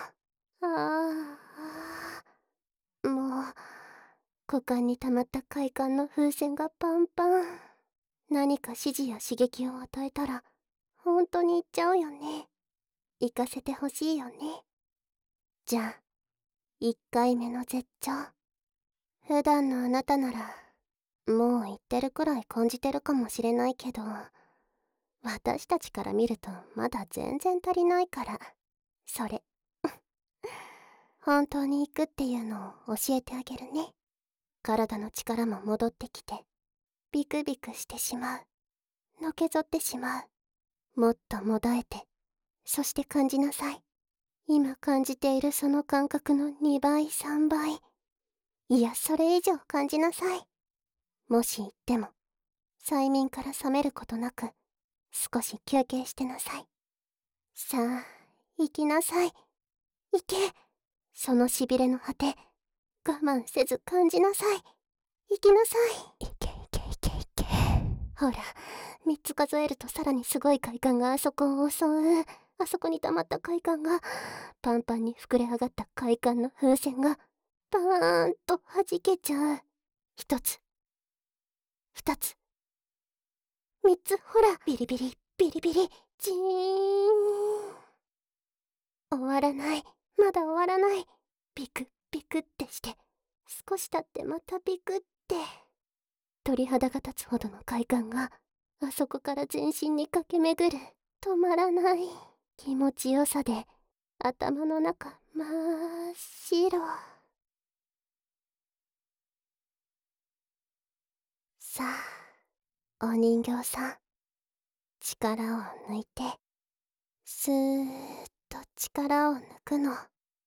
もう、股間に溜まった快感の風船がパンパン。何か指示や刺激を与えたら、本当に行っちゃうよね。行かせてほしいよね。じゃあ、1回目の絶頂。普段のあなたなら、もう言ってるくらい感じてるかもしれないけど、私たちから見るとまだ全然足りないから。 それ本当に行くっていうのを教えてあげるね。体の力も戻ってきて、ビクビクしてしまう。のけぞってしまう。もっともだえて、そして感じなさい。今感じているその感覚の2倍3倍、いやそれ以上感じなさい。もし行っても催眠から覚めることなく少し休憩してなさい。さあ行きなさい。行け。そのしびれの果て、我慢せず感じなさい。行きなさい。行け行け行け行け。ほら、3つ数えるとさらにすごい快感があそこを襲う。あそこに溜まった快感が、パンパンに膨れ上がった快感の風船がバーンと弾けちゃう。1つ、2つ、3つ。ほら、ビリビリビリビリ、ジーン。終わらない。まだ終わらない。ビクビクってして、少し経ってまたビクって。鳥肌が立つほどの快感があそこから全身に駆け巡る。止まらない気持ちよさで頭の中真っ白。さあお人形さん、力を抜いてスーッと力を抜くの。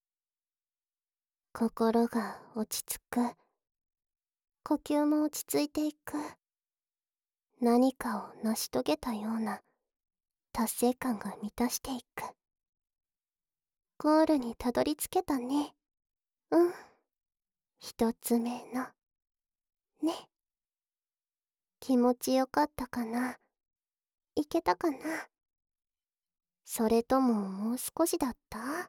心が落ち着く。呼吸も落ち着いていく。何かを成し遂げたような達成感が満たしていく。ゴールにたどり着けたね。うん。一つ目のね。気持ちよかったかな。いけたかな。それとももう少しだった？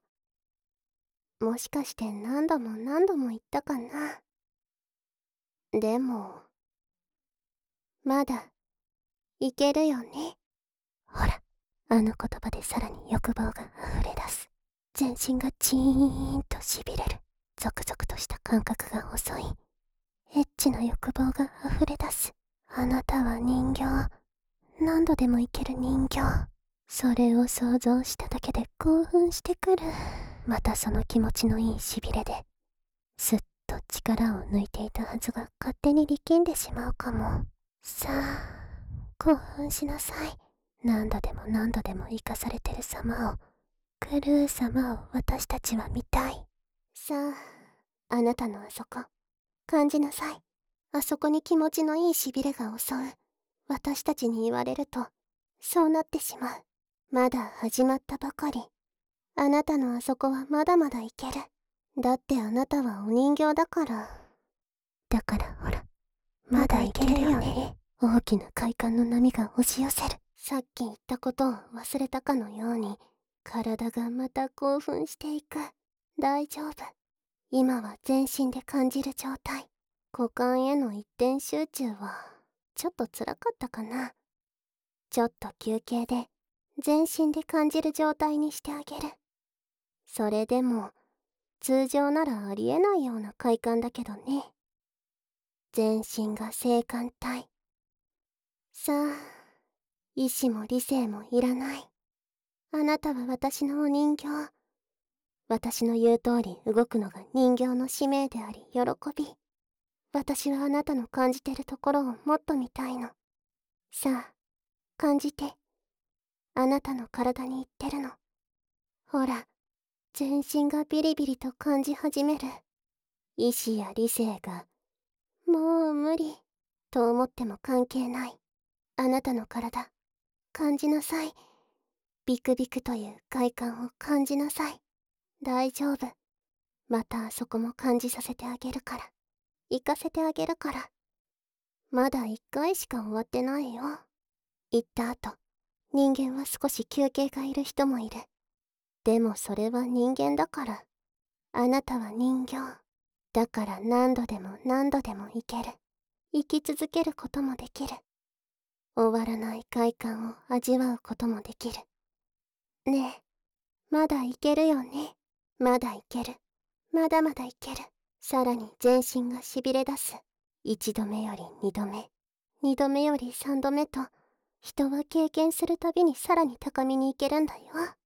もしかして何度も何度も言ったかな。でもまだいけるよね。ほら、あの言葉でさらに欲望が溢れ出す。全身がチーンとしびれる。ゾクゾクとした感覚が襲い、エッチな欲望が溢れ出す。あなたは人形。何度でもいける人形。それを想像しただけで興奮してくる。またその気持ちのいいしびれで、すっと力を抜いていたはずが勝手に力んでしまうかも。さあ、興奮しなさい。何度でも何度でも生かされてる様を、狂う様を私たちは見たい。さあ、あなたのあそこ、感じなさい。あそこに気持ちのいいしびれが襲う。私たちに言われると、そうなってしまう。まだ始まったばかり。あなたのあそこはまだまだいける。だってあなたはお人形だから。だからほら、まだいけるよね。大きな快感の波が押し寄せる。さっき言ったことを忘れたかのように、体がまた興奮していく。大丈夫。今は全身で感じる状態。股間への一点集中は、ちょっと辛かったかな。ちょっと休憩で、全身で感じる状態にしてあげる。それでも、通常ならありえないような快感だけどね。全身が性感帯。さあ、意志も理性もいらない。あなたは私のお人形。私の言う通り動くのが人形の使命であり喜び。私はあなたの感じてるところをもっと見たいの。さあ、感じて。あなたの体に言ってるの。ほら、全身がビリビリと感じ始める。意志や理性が、もう無理、と思っても関係ない。あなたの体、感じなさい。ビクビクという快感を感じなさい。大丈夫。またあそこも感じさせてあげるから。行かせてあげるから。まだ1回しか終わってないよ。行った後、人間は少し休憩がいる人もいる。でもそれは人間だから。あなたは人形。だから何度でも何度でも行ける。生き続けることもできる。終わらない快感を味わうこともできる。ねえ、まだいけるよね。まだいける。まだまだいける。さらに全身がしびれ出す。一度目より二度目。二度目より三度目と、人は経験するたびにさらに高みに行けるんだよ。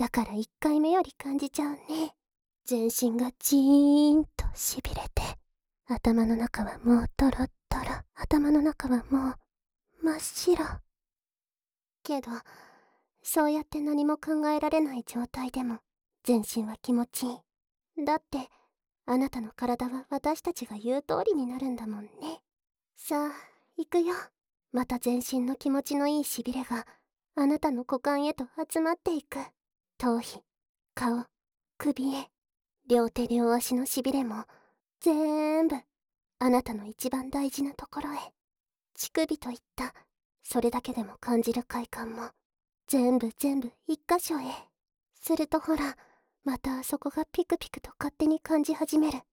だから1回目より感じちゃうね。全身がジーンとしびれて、頭の中はもうトロットロ、頭の中はもう真っ白。けど、そうやって何も考えられない状態でも全身は気持ちいい。だってあなたの体は私たちが言う通りになるんだもんね。さあ行くよ。また全身の気持ちのいいしびれがあなたの股間へと集まっていく。頭皮、顔、首へ、両手両足のしびれも全部あなたの一番大事なところへ。乳首といったそれだけでも感じる快感も全部一箇所へ。するとほら、またあそこがピクピクと勝手に感じ始める。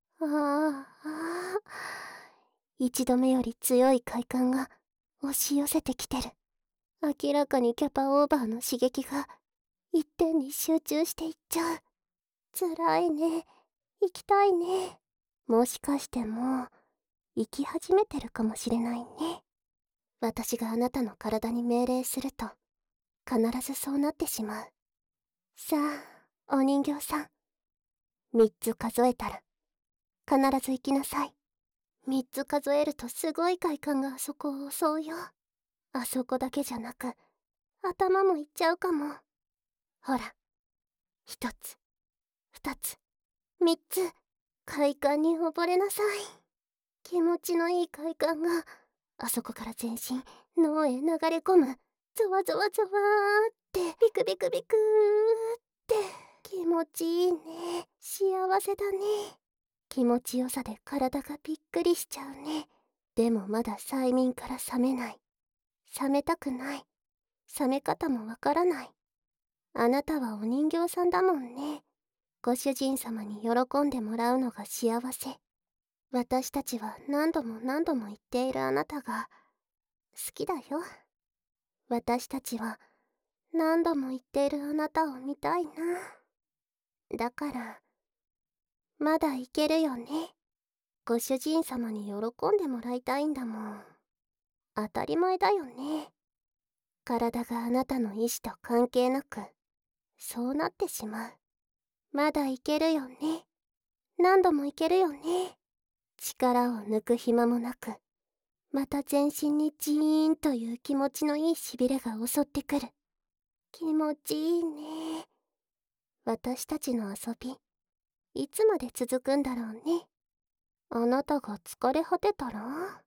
一度目より強い快感が押し寄せてきてる。明らかにキャパオーバーの刺激が一点に集中していっちゃう。辛いね。行きたいね。もしかしてもう行き始めてるかもしれないね。私があなたの体に命令すると必ずそうなってしまう。さあお人形さん、3つ数えたら必ず行きなさい。3つ数えるとすごい快感があそこを襲うよ。あそこだけじゃなく頭もいっちゃうかも。ほら、1つ2つ3つ、快感に溺れなさい。気持ちのいい快感があそこから全身脳へ流れ込む。ゾワゾワゾワーってビクビクビクーって気持ちいいね。幸せだね。気持ちよさで体がびっくりしちゃうね。でもまだ催眠から覚めない。覚めたくない。覚め方もわからない。あなたはお人形さんだもんね。ご主人様に喜んでもらうのが幸せ。私たちは何度も何度も言っているあなたが好きだよ。私たちは何度も言っているあなたを見たいな。だからまだいけるよね。ご主人様に喜んでもらいたいんだもん。当たり前だよね。体があなたの意志と関係なくそうなってしまう。まだいけるよね。何度もいけるよね。力を抜く暇もなく、また全身にジーンという気持ちのいいしびれが襲ってくる。気持ちいいね。私たちの遊び、いつまで続くんだろうね。あなたが疲れ果てたら？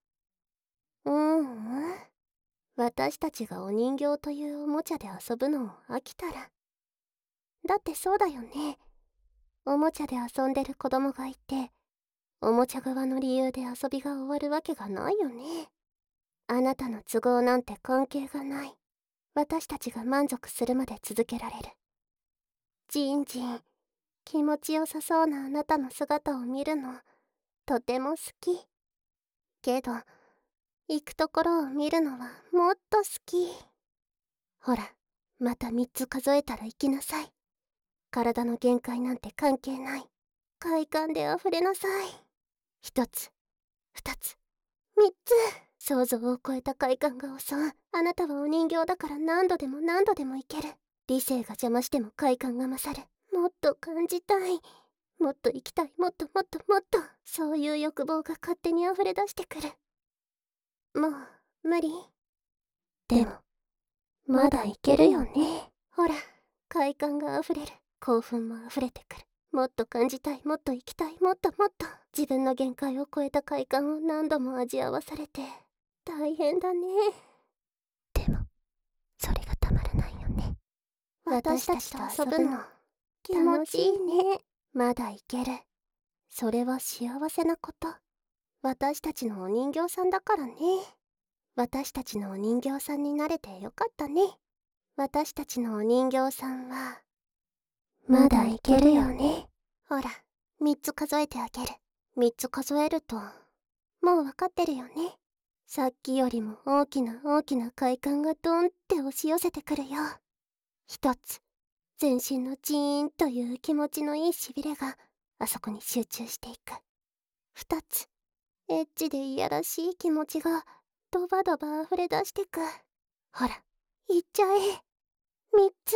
私たちがお人形というおもちゃで遊ぶのを飽きたら。だってそうだよね。おもちゃで遊んでる子供がいて、おもちゃ側の理由で遊びが終わるわけがないよね。あなたの都合なんて関係がない。私たちが満足するまで続けられる。ジンジン、気持ちよさそうなあなたの姿を見るの、とても好き。けど、行くところを見るのはもっと好き。ほら、また3つ数えたら行きなさい。体の限界なんて関係ない。快感であふれなさい。1つ、2つ、3つ。想像を超えた快感が襲う。あなたはお人形だから何度でも何度でもいける。理性が邪魔しても快感が勝る。もっと感じたい。もっと行きたい。もっともっともっと。そういう欲望が勝手に溢れ出してくる。もう無理。でもまだいけるよね。ほら、快感が溢れる。興奮も溢れてくる。もっと感じたい。もっと行きたい。もっともっと。自分の限界を超えた快感を何度も味わわされて大変だね。でもそれがたまらないよね。私たちと遊ぶの気持ちいいね。まだいける。それは幸せなこと。私たちのお人形さんだからね。私たちのお人形さんになれてよかったね。私たちのお人形さんはまだいけるよね。ほら、3つ数えてあげる。3つ数えるともう分かってるよね。さっきよりも大きな大きな快感がドンって押し寄せてくるよ。1つ、全身のジーンという気持ちのいいしびれがあそこに集中していく。2つ、エッチでいやらしい気持ちがドバドバ溢れ出してく。ほら、いっちゃえ。3つ、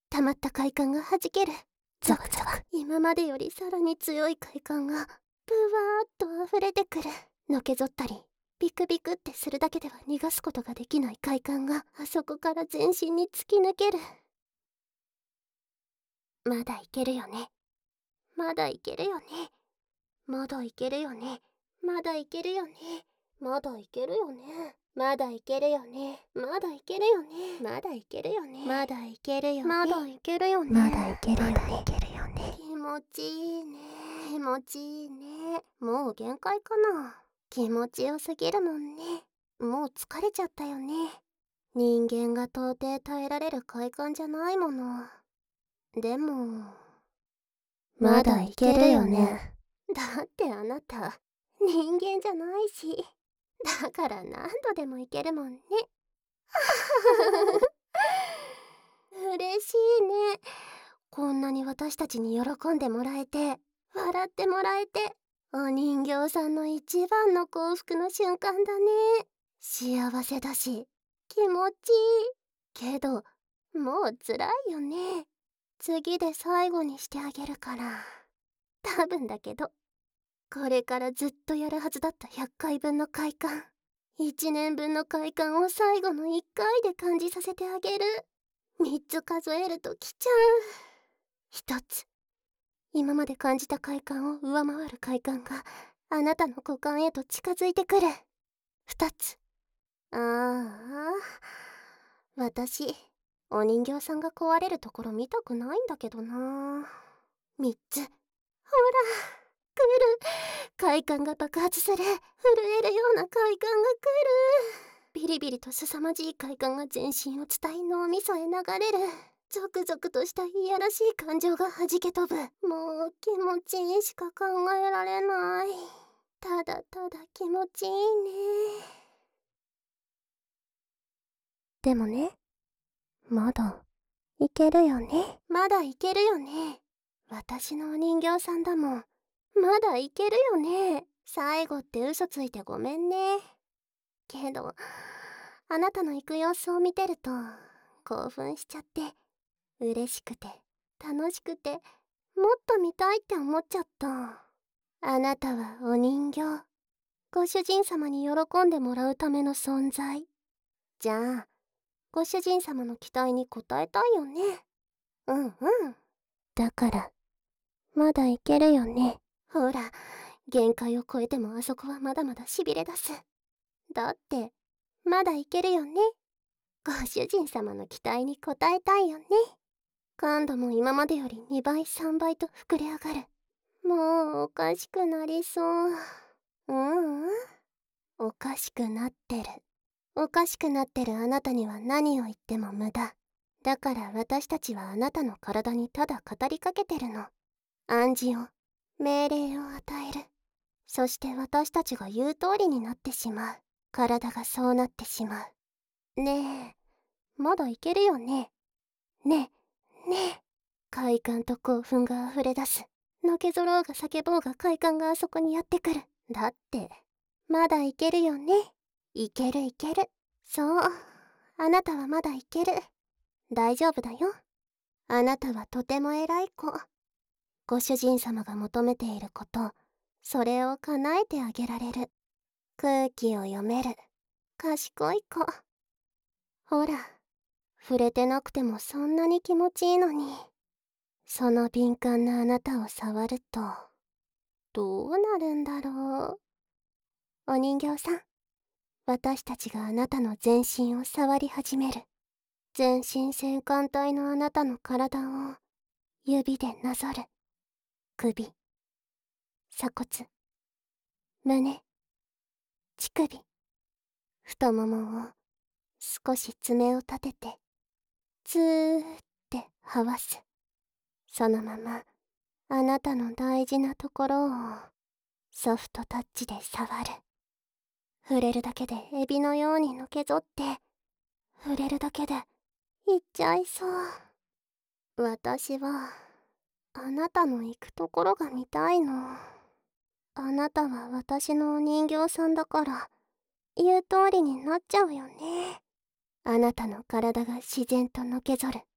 溜まった快感が弾ける。ゾクゾク。今までよりさらに強い快感がブワーッと溢れてくる。のけぞったりビクビクってするだけでは逃がすことができない快感があそこから全身に突き抜ける。まだいけるよね。まだいけるよね。まだいけるよね。まだいけるよね。まだいけるよね。まだいけるよね。まだいけるよね。まだいけるよね。まだいけるよね。まだいけるよね。まだいけるよね。気持ちいいね。気持ちいいね。もう限界かな。気持ちよすぎるもんね。もう疲れちゃったよね。人間が到底耐えられる快感じゃないもの。でもまだいけるよね。だってあなた人間じゃないし、だから何度でもいけるもんね。嬉しいね。こんなに私たちに喜んでもらえて、笑ってもらえて、お人形さんの一番の幸福の瞬間だね。幸せだし気持ちいいけど、もう辛いよね。次で最後にしてあげるから。多分だけど、これからずっとやるはずだった100回分の快感、1年分の快感を最後の1回で感じさせてあげる。3つ数えると来ちゃう。1つ、今まで感じた快感を上回る快感があなたの股間へと近づいてくる。2つ、ああ、私お人形さんが壊れるところ見たくないんだけどな。3つ、ほら来る。快感が爆発する。震えるような快感が来る。ビリビリと凄まじい快感が全身を伝い脳みそへ流れる。ゾクゾクとしたいやらしい感情が弾け飛ぶ。もう気持ちいいしか考えられない。ただただ気持ちいいね。でもね、まだいけるよね。まだいけるよね。私のお人形さんだもん。まだいけるよね。最後って嘘ついてごめんね。けどあなたの行く様子を見てると興奮しちゃって、嬉しくて楽しくて、もっと見たいって思っちゃった。あなたはお人形、ご主人様に喜んでもらうための存在。じゃあご主人様の期待に応えたいよね。うんうん。だからまだいけるよね。ほら、限界を超えてもあそこはまだまだしびれ出す。だってまだいけるよね。ご主人様の期待に応えたいよね。感度も今までより2倍3倍と膨れ上がる。もうおかしくなりそう。おかしくなってる。おかしくなってるあなたには何を言っても無駄。だから私たちはあなたの体にただ語りかけてるの。暗示を、命令を与える。そして私たちが言う通りになってしまう。体がそうなってしまう。ねえ、まだいけるよね。ねえ、ねえ。快感と興奮が溢れ出す。のけぞろうが叫ぼうが快感があそこにやってくる。だって、まだいけるよね。いけるいける。そう。あなたはまだいける。大丈夫だよ。あなたはとても偉い子。ご主人様が求めていること、それを叶えてあげられる。空気を読める。賢い子。ほら、触れてなくてもそんなに気持ちいいのに。その敏感なあなたを触ると、どうなるんだろう。お人形さん、私たちがあなたの全身を触り始める。全身戦艦隊のあなたの体を指でなぞる。首、鎖骨、胸、乳首、太ももを少し爪を立ててツーってはわす。そのままあなたの大事なところをソフトタッチで触る。触れるだけでエビのようにのけぞって、触れるだけでいっちゃいそう。私はあなたの行くところが見たいの。あなたは私のお人形さんだから言う通りになっちゃうよね。あなたの体が自然とのけぞる。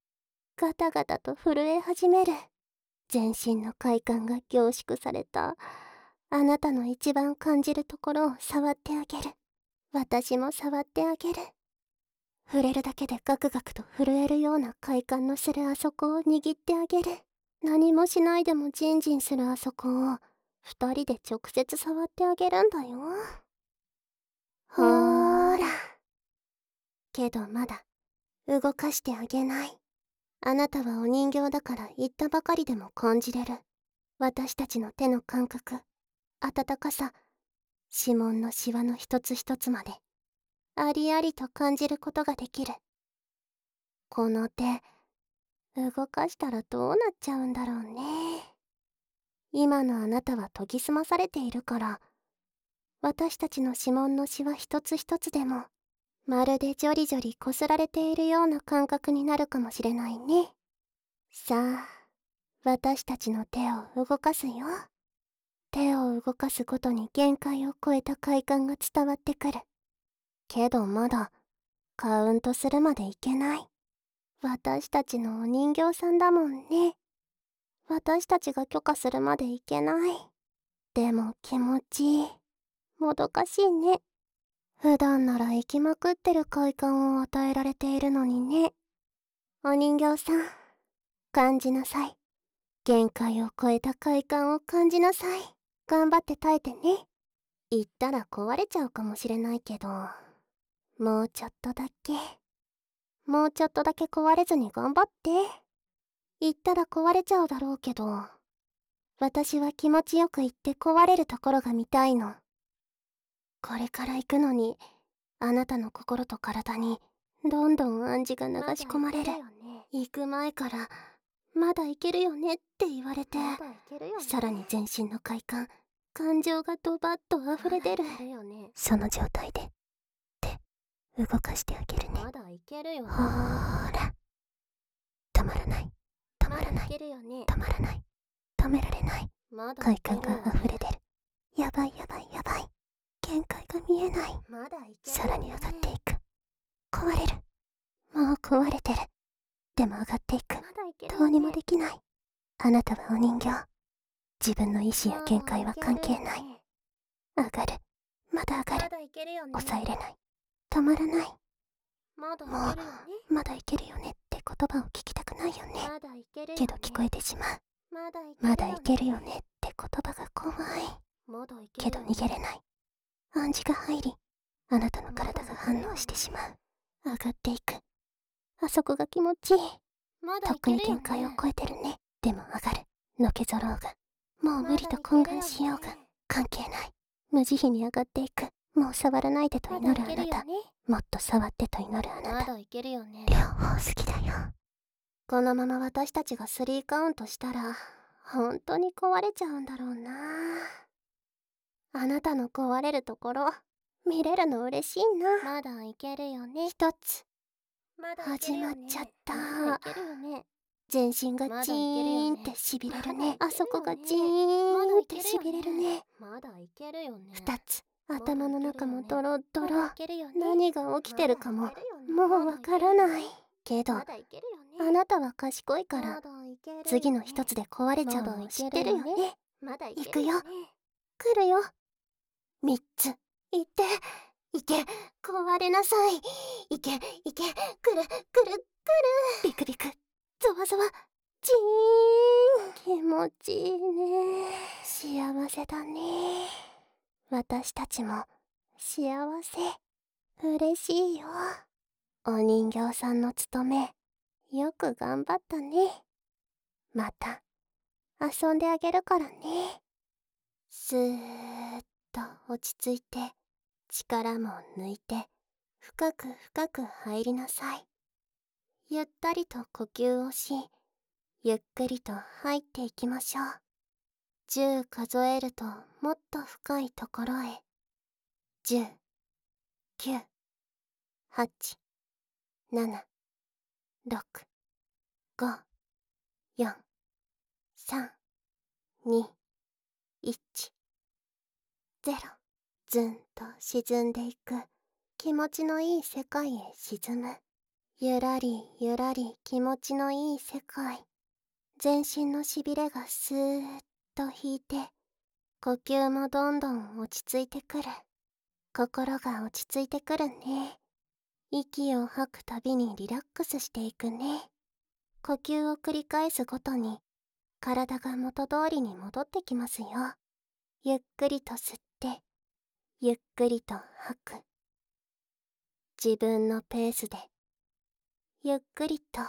ガタガタと震え始める。全身の快感が凝縮された。あなたの一番感じるところを触ってあげる。私も触ってあげる。触れるだけでガクガクと震えるような快感のするあそこを握ってあげる。何もしないでもジンジンするあそこを二人で直接触ってあげるんだよ。ほーら。けどまだ動かしてあげない。あなたはお人形だから言ったばかりでも感じれる。私たちの手の感覚、温かさ、指紋のシワの一つ一つまで、ありありと感じることができる。この手、動かしたらどうなっちゃうんだろうね。今のあなたは研ぎ澄まされているから、私たちの指紋のシワ一つ一つでも、まるでジョリジョリこすられているような感覚になるかもしれないね。さあ、私たちの手を動かすよ。手を動かすことに限界を超えた快感が伝わってくる。けどまだ、カウントするまでいけない。私たちのお人形さんだもんね。私たちが許可するまでいけない。でも気持ちいい。もどかしいね。普段なら生きまくってる快感を与えられているのにね。お人形さん、感じなさい。限界を超えた快感を感じなさい。頑張って耐えてね。言ったら壊れちゃうかもしれないけど、もうちょっとだけ。もうちょっとだけ壊れずに頑張って。言ったら壊れちゃうだろうけど、私は気持ちよく言って壊れるところが見たいの。これから行くのに、あなたの心と体にどんどん暗示が流し込まれる。行く前からまだ行けるよねって言われて、さらに全身の快感、感情がドバッと溢れ出る。その状態で手動かしてあげるね。ほーら、止まらない、止まらない、止まらない、止められない。快感が溢れ出る。やばいやばいやばい。限界が見えない。さらに上がっていく。壊れる。もう壊れてる。でも上がっていく。どうにもできない。あなたはお人形。自分の意志や限界は関係ない。上がる。まだ上がる。抑えれない。止まらない。もう、まだいけるよねって言葉を聞きたくないよね。けど聞こえてしまう。まだいけるよねって言葉が怖い。けど逃げれない。暗示が入り、あなたの体が反応してしまう。上がっていく。あそこが気持ちいい。とっくに限界を超えてるね。でも上がる。のけぞろうが。もう無理と懇願しようが。関係ない。無慈悲に上がっていく。もう触らないでと祈るあなた。もっと触ってと祈るあなた。両方好きだよ。このまま私たちが3カウントしたら、本当に壊れちゃうんだろうな。あなたの壊れるところ、見れるの嬉しいな。一つ。始まっちゃった。全身がジーンってしびれるね。あそこがジーンってしびれるね。二つ。頭の中もドロッドロ。何が起きてるかも、もうわからない。けど、あなたは賢いから、次の一つで壊れちゃうのを知ってるよね。行くよ。来るよ。三つ。行って。行け。壊れなさい。行け。行け。来る。来る。来る。ビクビク。ゾワゾワ。ジーン。気持ちいいね。幸せだね。私たちも幸せ。嬉しいよ。お人形さんの務め、よく頑張ったね。また遊んであげるからね。スーッと落ち着いて、力も抜いて、深く深く入りなさい。ゆったりと呼吸をし、ゆっくりと入っていきましょう。10数えるともっと深いところへ。10、9、8、7、6、5、4、3、2、1、0。ずんと沈んでいく気持ちのいい世界へ沈む。 ゆらりゆらり気持ちのいい世界。全身のしびれがスーッと引いて、呼吸もどんどん落ち着いてくる。心が落ち着いてくるね。息を吐くたびにリラックスしていくね。呼吸を繰り返すごとに、体が元通りに戻ってきますよ。ゆっくりと吸って、ゆっくりと吐く。自分のペースで、ゆっくりと。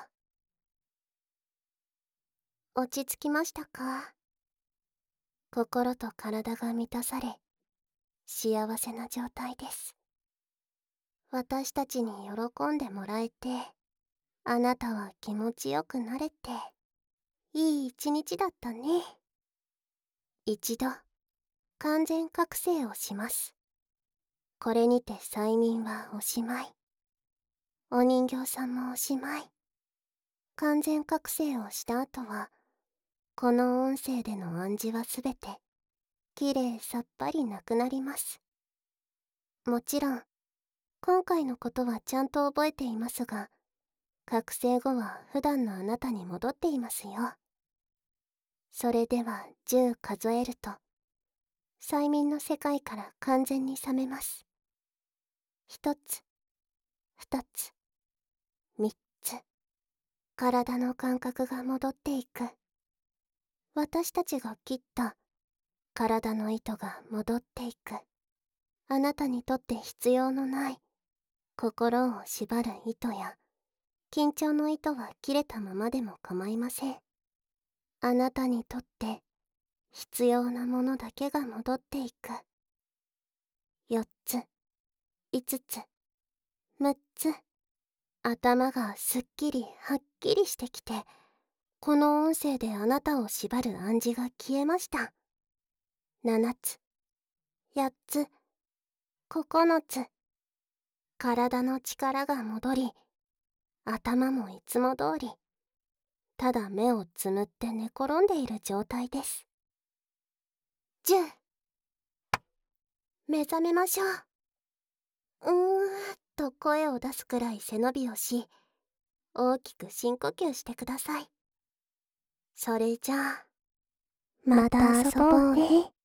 落ち着きましたか？心と体が満たされ、幸せな状態です。私たちに喜んでもらえて、あなたは気持ちよくなれて、いい一日だったね。一度、完全覚醒をします。これにて催眠はおしまい。お人形さんもおしまい。完全覚醒をした後は、この音声での暗示はすべて、きれいさっぱりなくなります。もちろん、今回のことはちゃんと覚えていますが、覚醒後は普段のあなたに戻っていますよ。それでは10数えると、催眠の世界から完全に覚めます。1つ、2つ、3つ。体の感覚が戻っていく。私たちが切った体の糸が戻っていく。あなたにとって必要のない心を縛る糸や緊張の糸は切れたままでも構いません。あなたにとって必要なものだけが戻っていく。4つ、5つ、6つ。頭がすっきりはっきりしてきて、この音声であなたを縛る暗示が消えました。7つ、8つ、9つ。体の力が戻り、頭もいつも通り、ただ目をつむって寝転んでいる状態です。10、目覚めましょう。と声を出すくらい背伸びをし、大きく深呼吸してください。それじゃあ、また遊ぼうね。